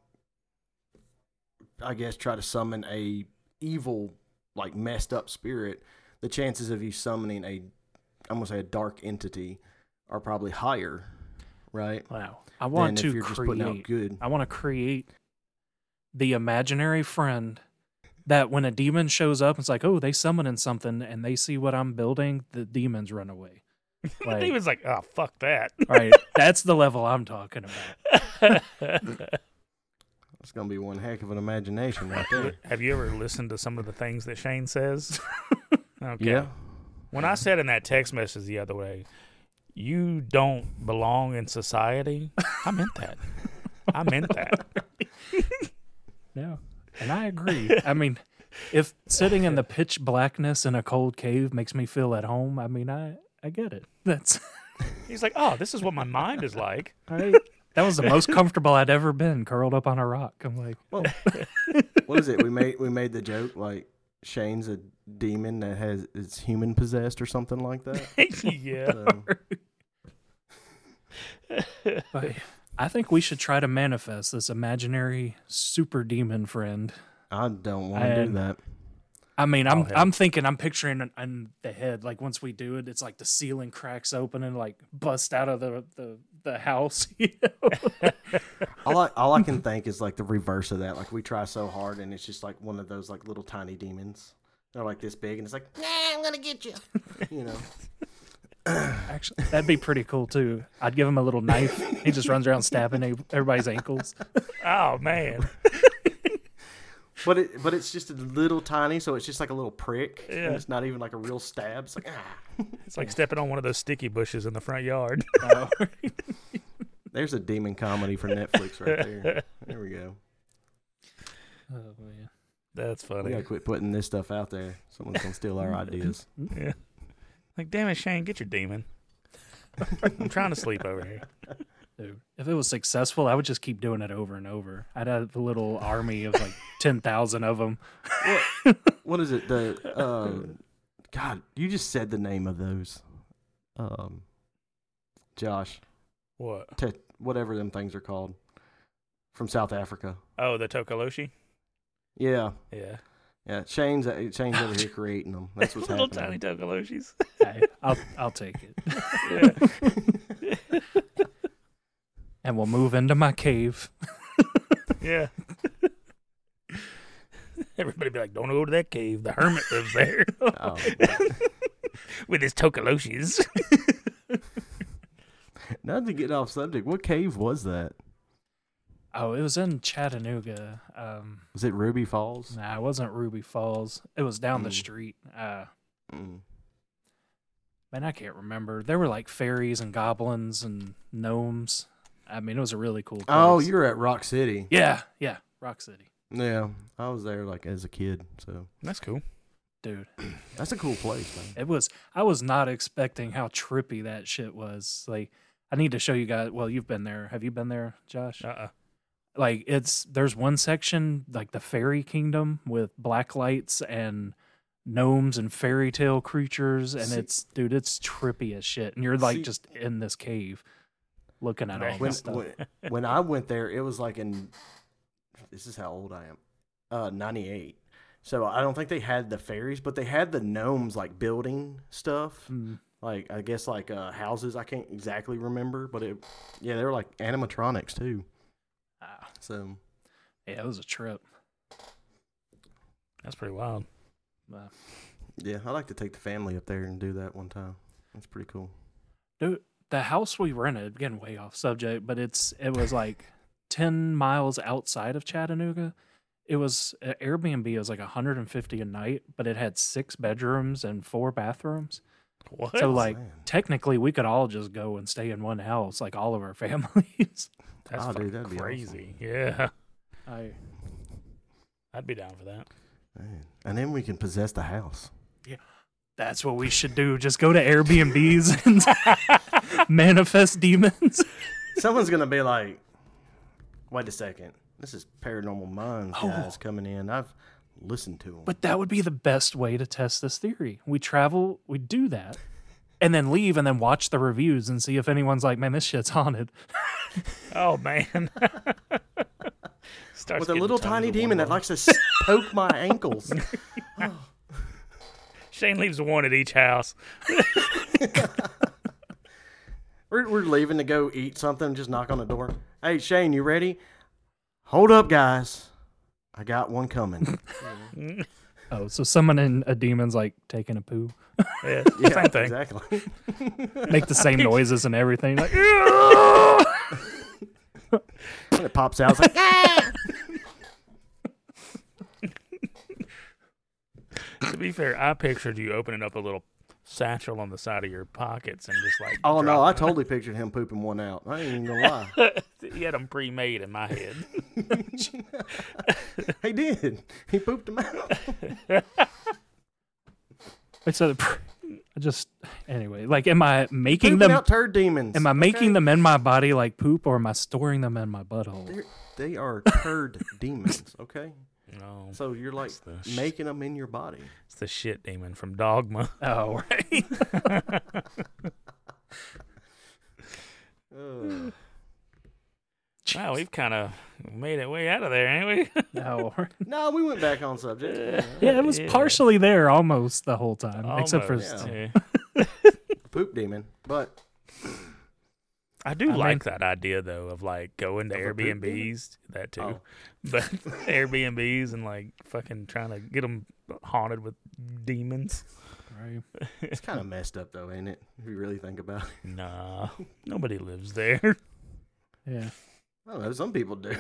S3: I guess, try to summon a evil, like, messed up spirit, the chances of you summoning I'm going to say a dark entity are probably higher, right?
S1: Wow. I want
S3: than
S1: to
S3: if you're just putting out
S1: create.
S3: good.
S1: I want to create the imaginary friend that when a demon shows up, it's like, oh, they summoning something, and they see what I'm building, the demons run away.
S2: The demon's like, oh, fuck that.
S1: Right. That's the level I'm talking about.
S3: That's going to be one heck of an imagination right there.
S2: Have you ever listened to some of the things that Shane says? Okay.
S3: Yeah.
S2: When I said in that text message the other way, you don't belong in society, I meant that. I meant that.
S1: Yeah. And I agree. I mean, if sitting in the pitch blackness in a cold cave makes me feel at home, I mean, I get it.
S2: He's like, oh, this is what my mind is like.
S1: Right? That was the most comfortable I'd ever been, curled up on a rock. I'm like,
S3: well, what is it? We made the joke like Shane's a demon that is human possessed or something like that.
S2: Yeah.
S1: But I think we should try to manifest this imaginary super demon friend.
S3: I don't want to do that.
S1: I mean, I'm thinking, I'm picturing in the head, like once we do it, it's like the ceiling cracks open and like bust out of the house.
S3: All I can think is like the reverse of that. Like we try so hard and it's just like one of those like little tiny demons. They're like this big and it's like, nah, I'm gonna get you. You know.
S1: Actually, that'd be pretty cool too. I'd give him a little knife. He just runs around stabbing everybody's ankles.
S2: Oh man.
S3: But it's just a little tiny, so it's just like a little prick.
S2: Yeah.
S3: And it's not even like a real stab. It's like
S2: It's like stepping on one of those sticky bushes in the front yard.
S1: Oh.
S3: There's a demon comedy for Netflix right there. There we go.
S1: Oh man,
S2: That's funny.
S3: We gotta quit putting this stuff out there. Someone's gonna steal our ideas.
S2: Yeah. Like, damn it, Shane, get your demon. I'm trying to sleep over here.
S1: dude! If it was successful, I would just keep doing it over and over. I'd have a little army of like 10,000 of them.
S3: What is it? God, you just said the name of those. Josh,
S2: What?
S3: whatever them things are called, from South Africa.
S2: Oh, the Tokoloshi?
S3: Yeah,
S2: Yeah.
S3: yeah. Shane's over here creating them. That's what's
S2: Little
S3: happening.
S2: tiny Tokoloshis.
S1: Hey, I'll take it.
S2: Yeah.
S1: And we'll move into my cave.
S2: Yeah. Everybody be like, don't go to that cave. The hermit lives there.
S3: Oh,
S2: With his Tokoloshis.
S3: not to get off subject. What cave was that?
S1: Oh, it was in Chattanooga.
S3: Was it Ruby Falls?
S1: Nah, it wasn't Ruby Falls. It was down the street.
S3: Mm.
S1: Man, I can't remember. There were like fairies and goblins and gnomes. I mean, it was a really cool place.
S3: Oh, you're at Rock City.
S1: Yeah, Rock City.
S3: Yeah, I was there like as a kid. So
S2: That's cool.
S1: Dude,
S3: that's a cool place, man.
S1: I was not expecting how trippy that shit was. Like, I need to show you guys. Well, you've been there. Have you been there, Josh?
S2: Uh-uh.
S1: Like, there's one section, like the fairy kingdom with black lights and gnomes and fairy tale creatures, and
S3: See-
S1: it's trippy as shit. And you're like
S3: See-
S1: just in this cave looking at all
S2: When-
S1: this stuff.
S3: when I went there, it was like this is how old I am, 98. So I don't think they had the fairies, but they had the gnomes like building stuff.
S1: Mm.
S3: Like I guess like houses. I can't exactly remember, but they were like animatronics too.
S1: Ah,
S3: So
S1: yeah, it was a trip.
S2: That's pretty wild.
S3: yeah, I'd like to take the family up there and do that one time. That's pretty cool.
S1: Dude, the house we rented, getting way off subject, but it was like 10 miles outside of Chattanooga. It was Airbnb. It was like $150 a night, but it had 6 bedrooms and 4 bathrooms.
S2: What?
S1: So like
S3: Man.
S1: technically, we could all just go and stay in one house, like all of our families.
S2: That's
S3: Oh, dude,
S2: fucking
S3: that'd be
S2: crazy. Yeah. I'd be down for that.
S3: Man. And then we can possess the house.
S1: That's what we should do. Just go to Airbnbs and manifest demons.
S3: Someone's gonna be like, "Wait a second, this is Paranormal Minds guys coming in. I've listened to them."
S1: But that would be the best way to test this theory. We travel, we do that, and then leave, and then watch the reviews and see if anyone's like, "Man, this shit's haunted."
S2: Oh, man. Starts
S3: With a
S2: getting
S3: little
S2: tons
S3: tiny
S2: of
S3: demon that
S2: one.
S3: likes to poke my ankles.
S2: Shane leaves one at each house.
S3: We're leaving to go eat something. Just knock on the door. Hey, Shane, you ready? Hold up, guys. I got one coming.
S1: Oh, so someone in a demon's like taking a poo,
S2: Yeah,
S3: Yeah,
S2: same thing.
S3: exactly.
S1: make the same noises and everything. Like,
S3: When it pops out, it's like, "Ah!"
S2: To be fair, I pictured you opening up a little satchel on the side of your pockets and just like.
S3: Oh no, I
S2: dropping
S3: totally pictured him pooping one out. I ain't even gonna lie.
S2: it. He had them pre-made in my head.
S3: He did. He pooped them out.
S1: wait, so I just anyway, like, am I making
S3: Pooping
S1: them?
S3: out turd demons.
S1: Am I making
S3: okay?
S1: them in my body like poop, or am I storing them in my butthole?
S3: They are turd demons. Okay,
S2: No,
S3: so you're like
S2: It's the
S3: making them in your body.
S2: it's the shit demon from Dogma.
S1: Oh, right.
S3: Ugh.
S2: Wow, we've kind of made it way out of there, ain't we?
S1: No.
S3: No, we went back on subject.
S1: Yeah, it was
S2: Yeah.
S1: partially there almost the whole time, except for
S2: Almost,
S3: Yeah.
S2: yeah.
S3: Poop demon, but
S2: I do
S1: I
S2: like that idea though of like going to
S3: Of a poop demon?
S2: Airbnbs, that too,
S3: Oh.
S2: but Airbnbs and like fucking trying to get them haunted with demons.
S1: right.
S3: it's kind of messed up though, ain't it? If you really think about it.
S2: Nah, nobody lives there.
S1: Yeah.
S3: I don't know. Some people do.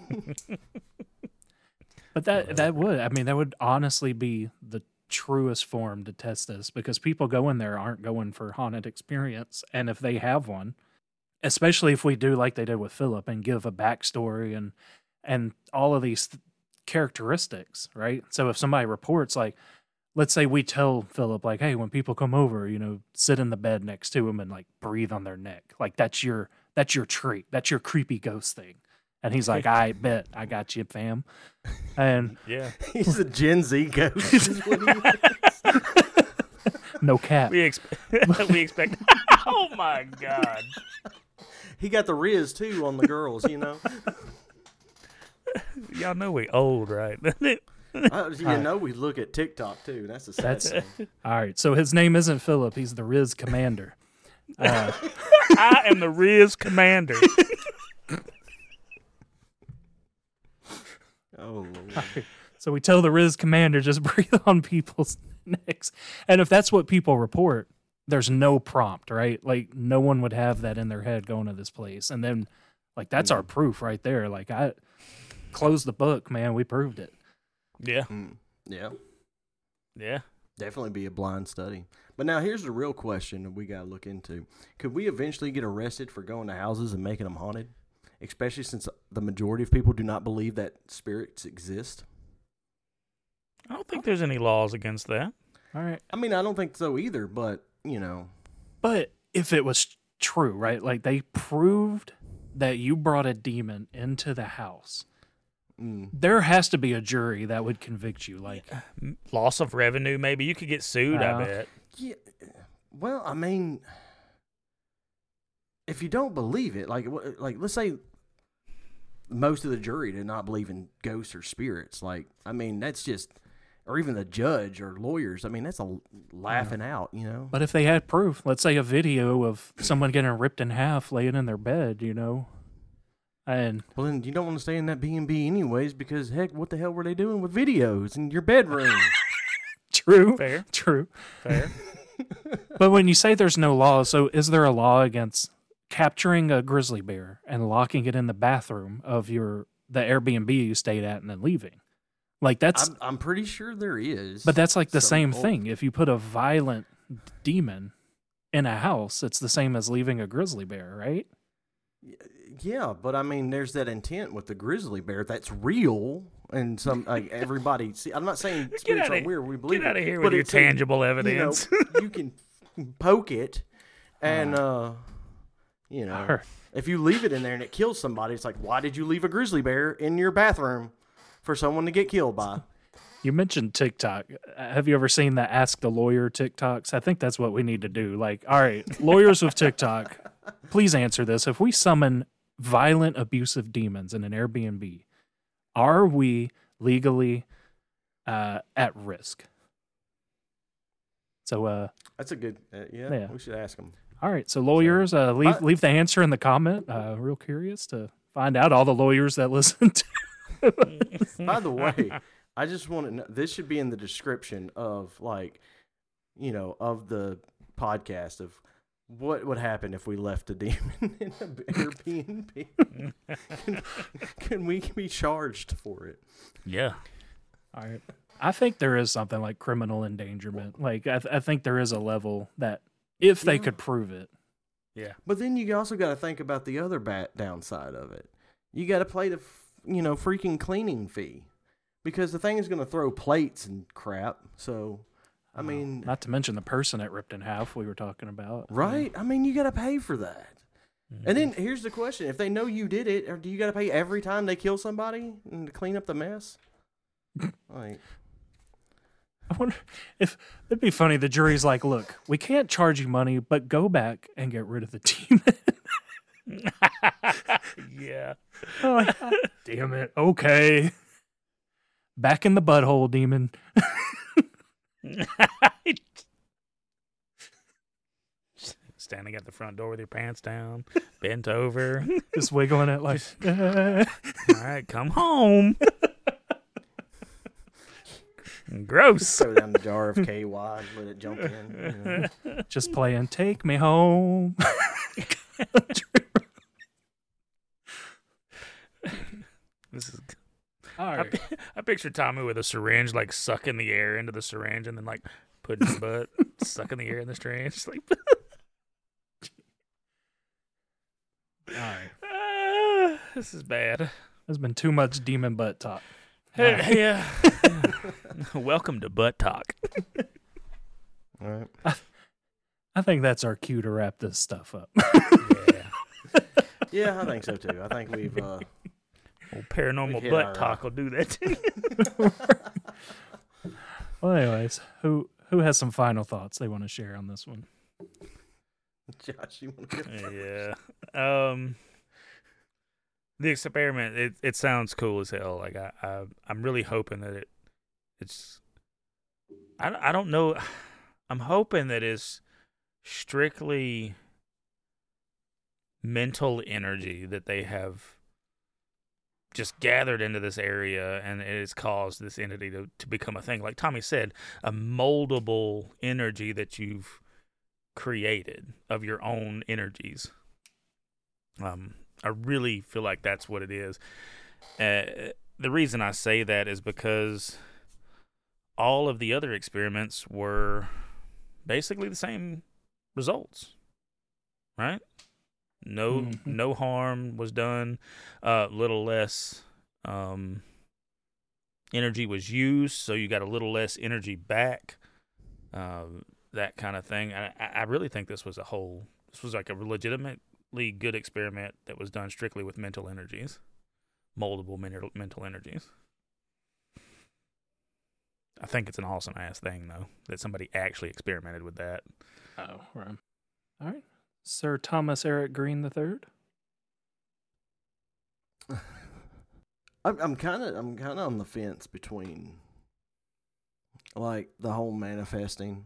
S1: But that would honestly be the truest form to test this, because people going there aren't going for haunted experience, and if they have one, especially if we do like they did with Philip and give a backstory and all of these characteristics, right? So if somebody reports, like, let's say we tell Philip, like, hey, when people come over, sit in the bed next to him and like breathe on their neck, like that's your treat, that's your creepy ghost thing. And he's like, I bet, I got you, fam. And
S2: Yeah,
S3: He's a Gen Z ghost. is what he is.
S1: no cap.
S2: we expect. Oh my god!
S3: He got the Riz too on the girls, you know.
S2: Y'all know we old, right?
S3: You know, we look at TikTok too. That's the sad
S1: That's-
S3: thing.
S1: All right, so his name isn't Philip, he's the Riz Commander.
S2: I am the Riz Commander.
S3: Oh Lord.
S1: So we tell the Riz Commander, just breathe on people's necks. And if that's what people report, there's no prompt, right? Like, no one would have that in their head going to this place. And then, like, that's our proof right there. Like, I close the book, man. We proved it.
S2: Yeah,
S3: Yeah,
S2: yeah.
S3: definitely be a blind study. But now here's the real question that we got to look into. Could we eventually get arrested for going to houses and making them haunted? Especially since the majority of people do not believe that spirits exist.
S2: I don't think there's any laws against that.
S1: All right.
S3: I mean, I don't think so either, but, you know.
S1: But if it was true, right? Like, they proved that you brought a demon into the house. there has to be a jury that would convict you. Like,
S2: Loss of revenue, maybe. You could get sued, I bet.
S3: Yeah. Well, I mean, if you don't believe it, like let's say most of the jury did not believe in ghosts or spirits. Like, I mean, that's just, or even the judge or lawyers. I mean, that's a laughing out, you know.
S1: but if they had proof, let's say a video of someone getting ripped in half laying in their bed, you know, and
S3: Well, then you don't want to stay in that B&B anyways, because heck, what the hell were they doing with videos in your bedroom?
S1: true,
S2: Fair.
S1: true.
S2: Fair.
S1: But when you say there's no law, so is there a law against capturing a grizzly bear and locking it in the bathroom of the Airbnb you stayed at and then leaving? Like that's,
S3: I'm pretty sure there is.
S1: but that's like the same
S3: some-
S1: thing. If you put a violent demon in a house, it's the same as leaving a grizzly bear, right?
S3: Yeah, but I mean, there's that intent with the grizzly bear that's real, and some like everybody. See, I'm not saying spirits are weird. We believe
S2: Get out of
S3: it,
S2: here
S3: but
S2: with your
S3: it's a-
S2: tangible evidence.
S3: You can poke it, and you know,
S1: Alright.
S3: if you leave it in there and it kills somebody, it's like, why did you leave a grizzly bear in your bathroom for someone to get killed by?
S1: You mentioned TikTok. Have you ever seen the Ask the Lawyer TikToks? I think that's what we need to do. Like, all right, lawyers with TikTok, please answer this. If we summon violent, abusive demons in an Airbnb, are we legally at risk? So,
S3: That's a good.
S1: Yeah.
S3: We should ask them.
S1: all right. So, lawyers, leave the answer in the comment. Real curious to find out. All the lawyers that listen to.
S3: By the way, I just want to know, this should be in the description of, like, you know, of the podcast of what would happen if we left a demon in an Airbnb. Can we be charged for it?
S2: Yeah.
S1: All right. I think there is something like criminal endangerment. Like, I think there is a level that if they could prove it.
S2: Yeah.
S3: But then you also got to think about the other downside of it. You got to pay the, freaking cleaning fee, because the thing is going to throw plates and crap. So, I mean,
S1: Not to mention the person that ripped in half we were talking about.
S3: right? I mean, you got to pay for that. And then here's the question: if they know you did it, or do you got to pay every time they kill somebody and to clean up the mess? Like,
S1: I wonder if it'd be funny. The jury's like, look, we can't charge you money, but go back and get rid of the demon.
S2: Yeah.
S1: Oh, like, "God damn it. Okay. Back in the butthole, demon.
S2: Standing at the front door with your pants down, bent over.
S1: Just wiggling it like,
S2: All right, come home. Gross.
S3: throw down the jar of KY and let it jump in.
S1: just playing Take Me Home.
S2: This is.
S1: All right.
S2: I picture Tommy with a syringe, like sucking the air into the syringe, and then like putting his butt, sucking the air in the syringe. Like,
S1: All right.
S2: this is bad.
S1: There's been too much demon butt talk.
S2: Hey, yeah. Welcome to Butt Talk.
S3: All right.
S1: I think that's our cue to wrap this stuff up.
S2: Yeah.
S3: Yeah, I think so too. I think we've.
S2: Well, paranormal
S3: hit
S2: butt
S3: our,
S2: talk will do that to you.
S1: Well, anyways, who has some final thoughts they want to share on this one?
S3: Josh, you want to go?
S2: Yeah. The experiment, it sounds cool as hell. Like I'm really hoping that it's I don't know. I'm hoping that it's strictly mental energy that they have just gathered into this area, and it has caused this entity to become a thing. Like Tommy said, a moldable energy that you've created of your own energies. I really feel like that's what it is. The reason I say that is because all of the other experiments were basically the same results, right? No harm was done. Little less energy was used, so you got a little less energy back. That kind of thing. I really think this was like a legitimately good experiment that was done strictly with mental energies. moldable mental energies. I think it's an awesome ass thing though that somebody actually experimented with that.
S1: Oh, right. All right. Sir Thomas Eric Green III.
S3: I'm kind of on the fence between like the whole manifesting,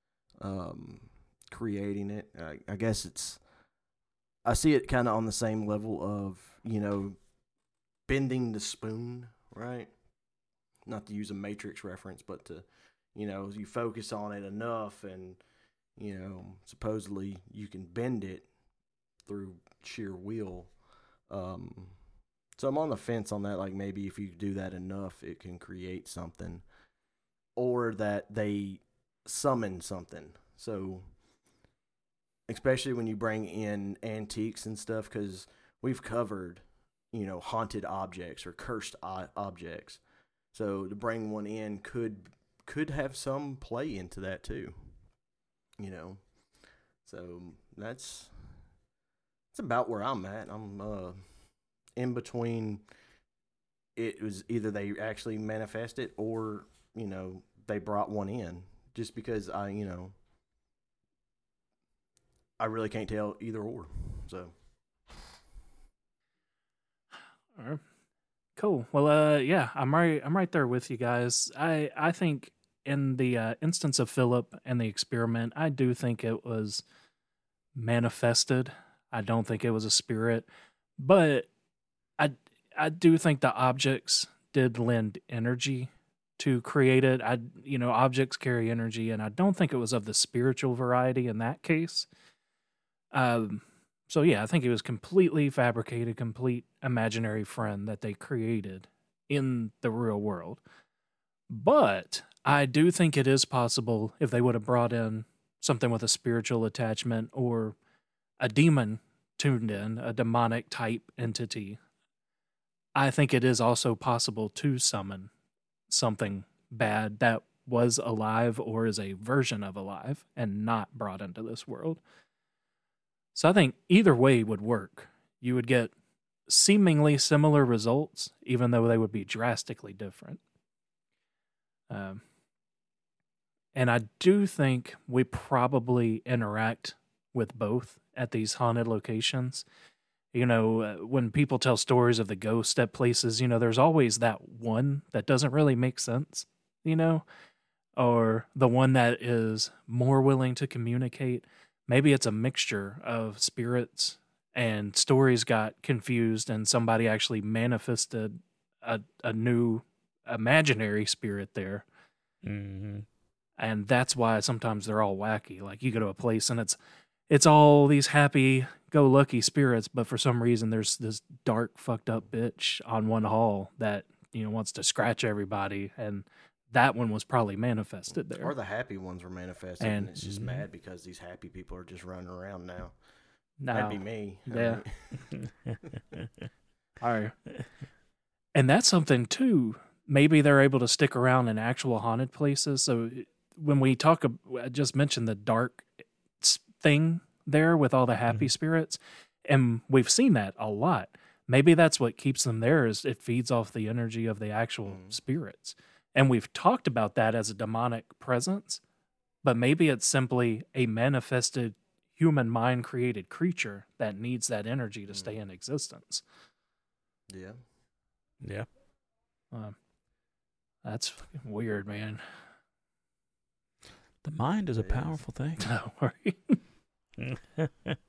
S3: creating it. I guess I see it kind of on the same level of, bending the spoon, right? Not to use a Matrix reference, but to, you focus on it enough and, supposedly you can bend it through sheer will. So I'm on the fence on that. Like maybe if you do that enough, it can create something, or that they summon something. So especially when you bring in antiques and stuff, because we've covered, haunted objects or cursed objects. So to bring one in could have some play into that too. So that's about where I'm at. I'm in between. It was either they actually manifest it or they brought one in. Just because I really can't tell either or. So.
S1: All right. Cool. Well, yeah, I'm right there with you guys. I think in the instance of Philip and the experiment, I do think it was manifested. I don't think it was a spirit, but I do think the objects did lend energy to create it. Objects carry energy, and I don't think it was of the spiritual variety in that case. So yeah, I think it was completely fabricated, complete imaginary friend that they created in the real world. But I do think it is possible if they would have brought in something with a spiritual attachment or a demon tuned in, a demonic type entity. I think it is also possible to summon something bad that was alive or is a version of alive and not brought into this world. So I think either way would work. You would get seemingly similar results, even though they would be drastically different. And I do think we probably interact with both at these haunted locations. When people tell stories of the ghost at places, there's always that one that doesn't really make sense, or the one that is more willing to communicate. Maybe it's a mixture of spirits and stories got confused and somebody actually manifested a new imaginary spirit there.
S2: Mm-hmm.
S1: And that's why sometimes they're all wacky. Like you go to a place and it's all these happy-go-lucky spirits, but for some reason there's this dark, fucked up bitch on one hall that wants to scratch everybody, and that one was probably manifested there.
S3: Or the happy ones were manifested, and it's just mad because these happy people are just running around now. That'd be me.
S1: Yeah. All right. And that's something, too. Maybe they're able to stick around in actual haunted places. So when we talk, I just mentioned the dark thing there with all the happy spirits, and we've seen that a lot. Maybe that's what keeps them there, is it feeds off the energy of the actual spirits. And we've talked about that as a demonic presence, but maybe it's simply a manifested human mind created creature that needs that energy to stay in existence.
S3: Yeah.
S2: Yeah.
S1: That's fucking weird, man.
S2: The mind is a powerful thing.
S1: No, right?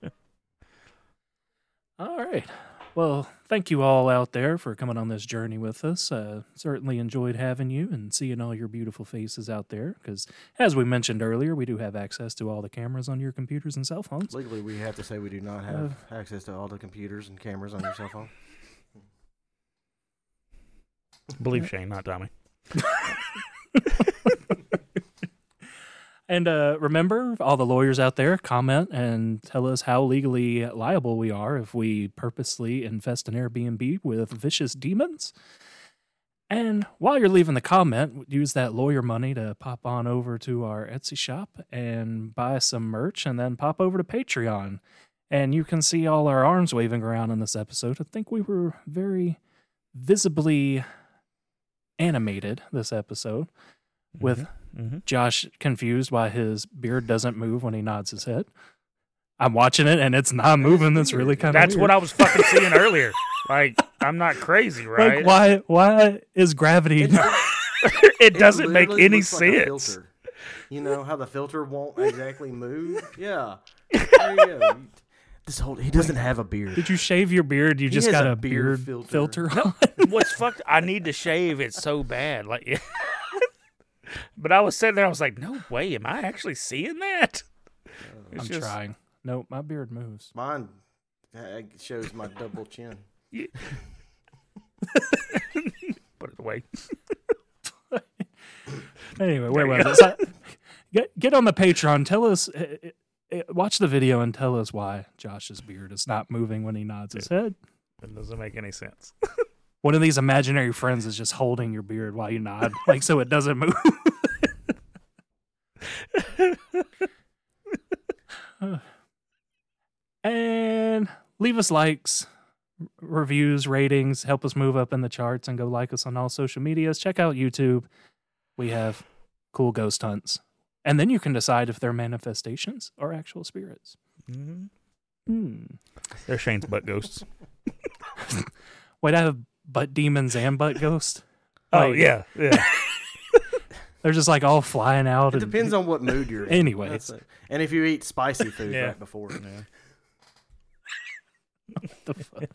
S1: All right. Well, thank you all out there for coming on this journey with us. Certainly enjoyed having you and seeing all your beautiful faces out there, because as we mentioned earlier, we do have access to all the cameras on your computers and cell phones.
S3: Legally, we have to say we do not have access to all the computers and cameras on your cell phone.
S2: Believe Shane, not Tommy.
S1: And remember, all the lawyers out there, comment and tell us how legally liable we are if we purposely infest an Airbnb with vicious demons. And while you're leaving the comment, use that lawyer money to pop on over to our Etsy shop and buy some merch, and then pop over to Patreon. And you can see all our arms waving around in this episode. I think we were very, visibly animated this episode with Josh confused why his beard doesn't move when he nods his head. I'm watching it and it's not moving. That's really kind of
S2: That's what I was fucking seeing earlier. Like, I'm not crazy, right?
S1: Like, why is gravity?
S2: It doesn't make
S3: literally
S2: any
S3: looks like a
S2: sense.
S3: filter. You know how the filter won't exactly move? Yeah. There you go. He doesn't have a beard.
S1: Did you shave your beard? You just
S3: has
S1: got
S3: a
S1: a
S3: beard
S1: beard
S3: filter.
S1: filter on?
S2: What's fucked? I need to shave it so bad. Like, but I was sitting there. I was like, no way. Am I actually seeing that? It's
S1: I'm
S2: just-
S1: trying. Nope, my beard moves.
S3: Mine shows my double chin.
S2: Put it away.
S1: Anyway, where was it? So, get on the Patreon. Tell us, watch the video and tell us why Josh's beard is not moving when he nods his head.
S2: It doesn't make any sense.
S1: One of these imaginary friends is just holding your beard while you nod, like so it doesn't move. And leave us likes, reviews, ratings, help us move up in the charts, and go like us on all social medias. Check out YouTube. We have cool ghost hunts. And then you can decide if they're manifestations or actual spirits.
S2: They're Shane's butt ghosts.
S1: Wait, I have butt demons and butt ghosts?
S2: Oh,
S1: Like,
S2: yeah.
S1: They're just like all flying out.
S3: It depends on what mood you're in.
S1: Anyways.
S3: That's it. And if you eat spicy food
S2: Yeah.
S3: right before.
S1: The fuck?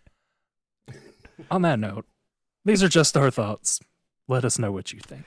S1: On that note, these are just our thoughts. Let us know what you think.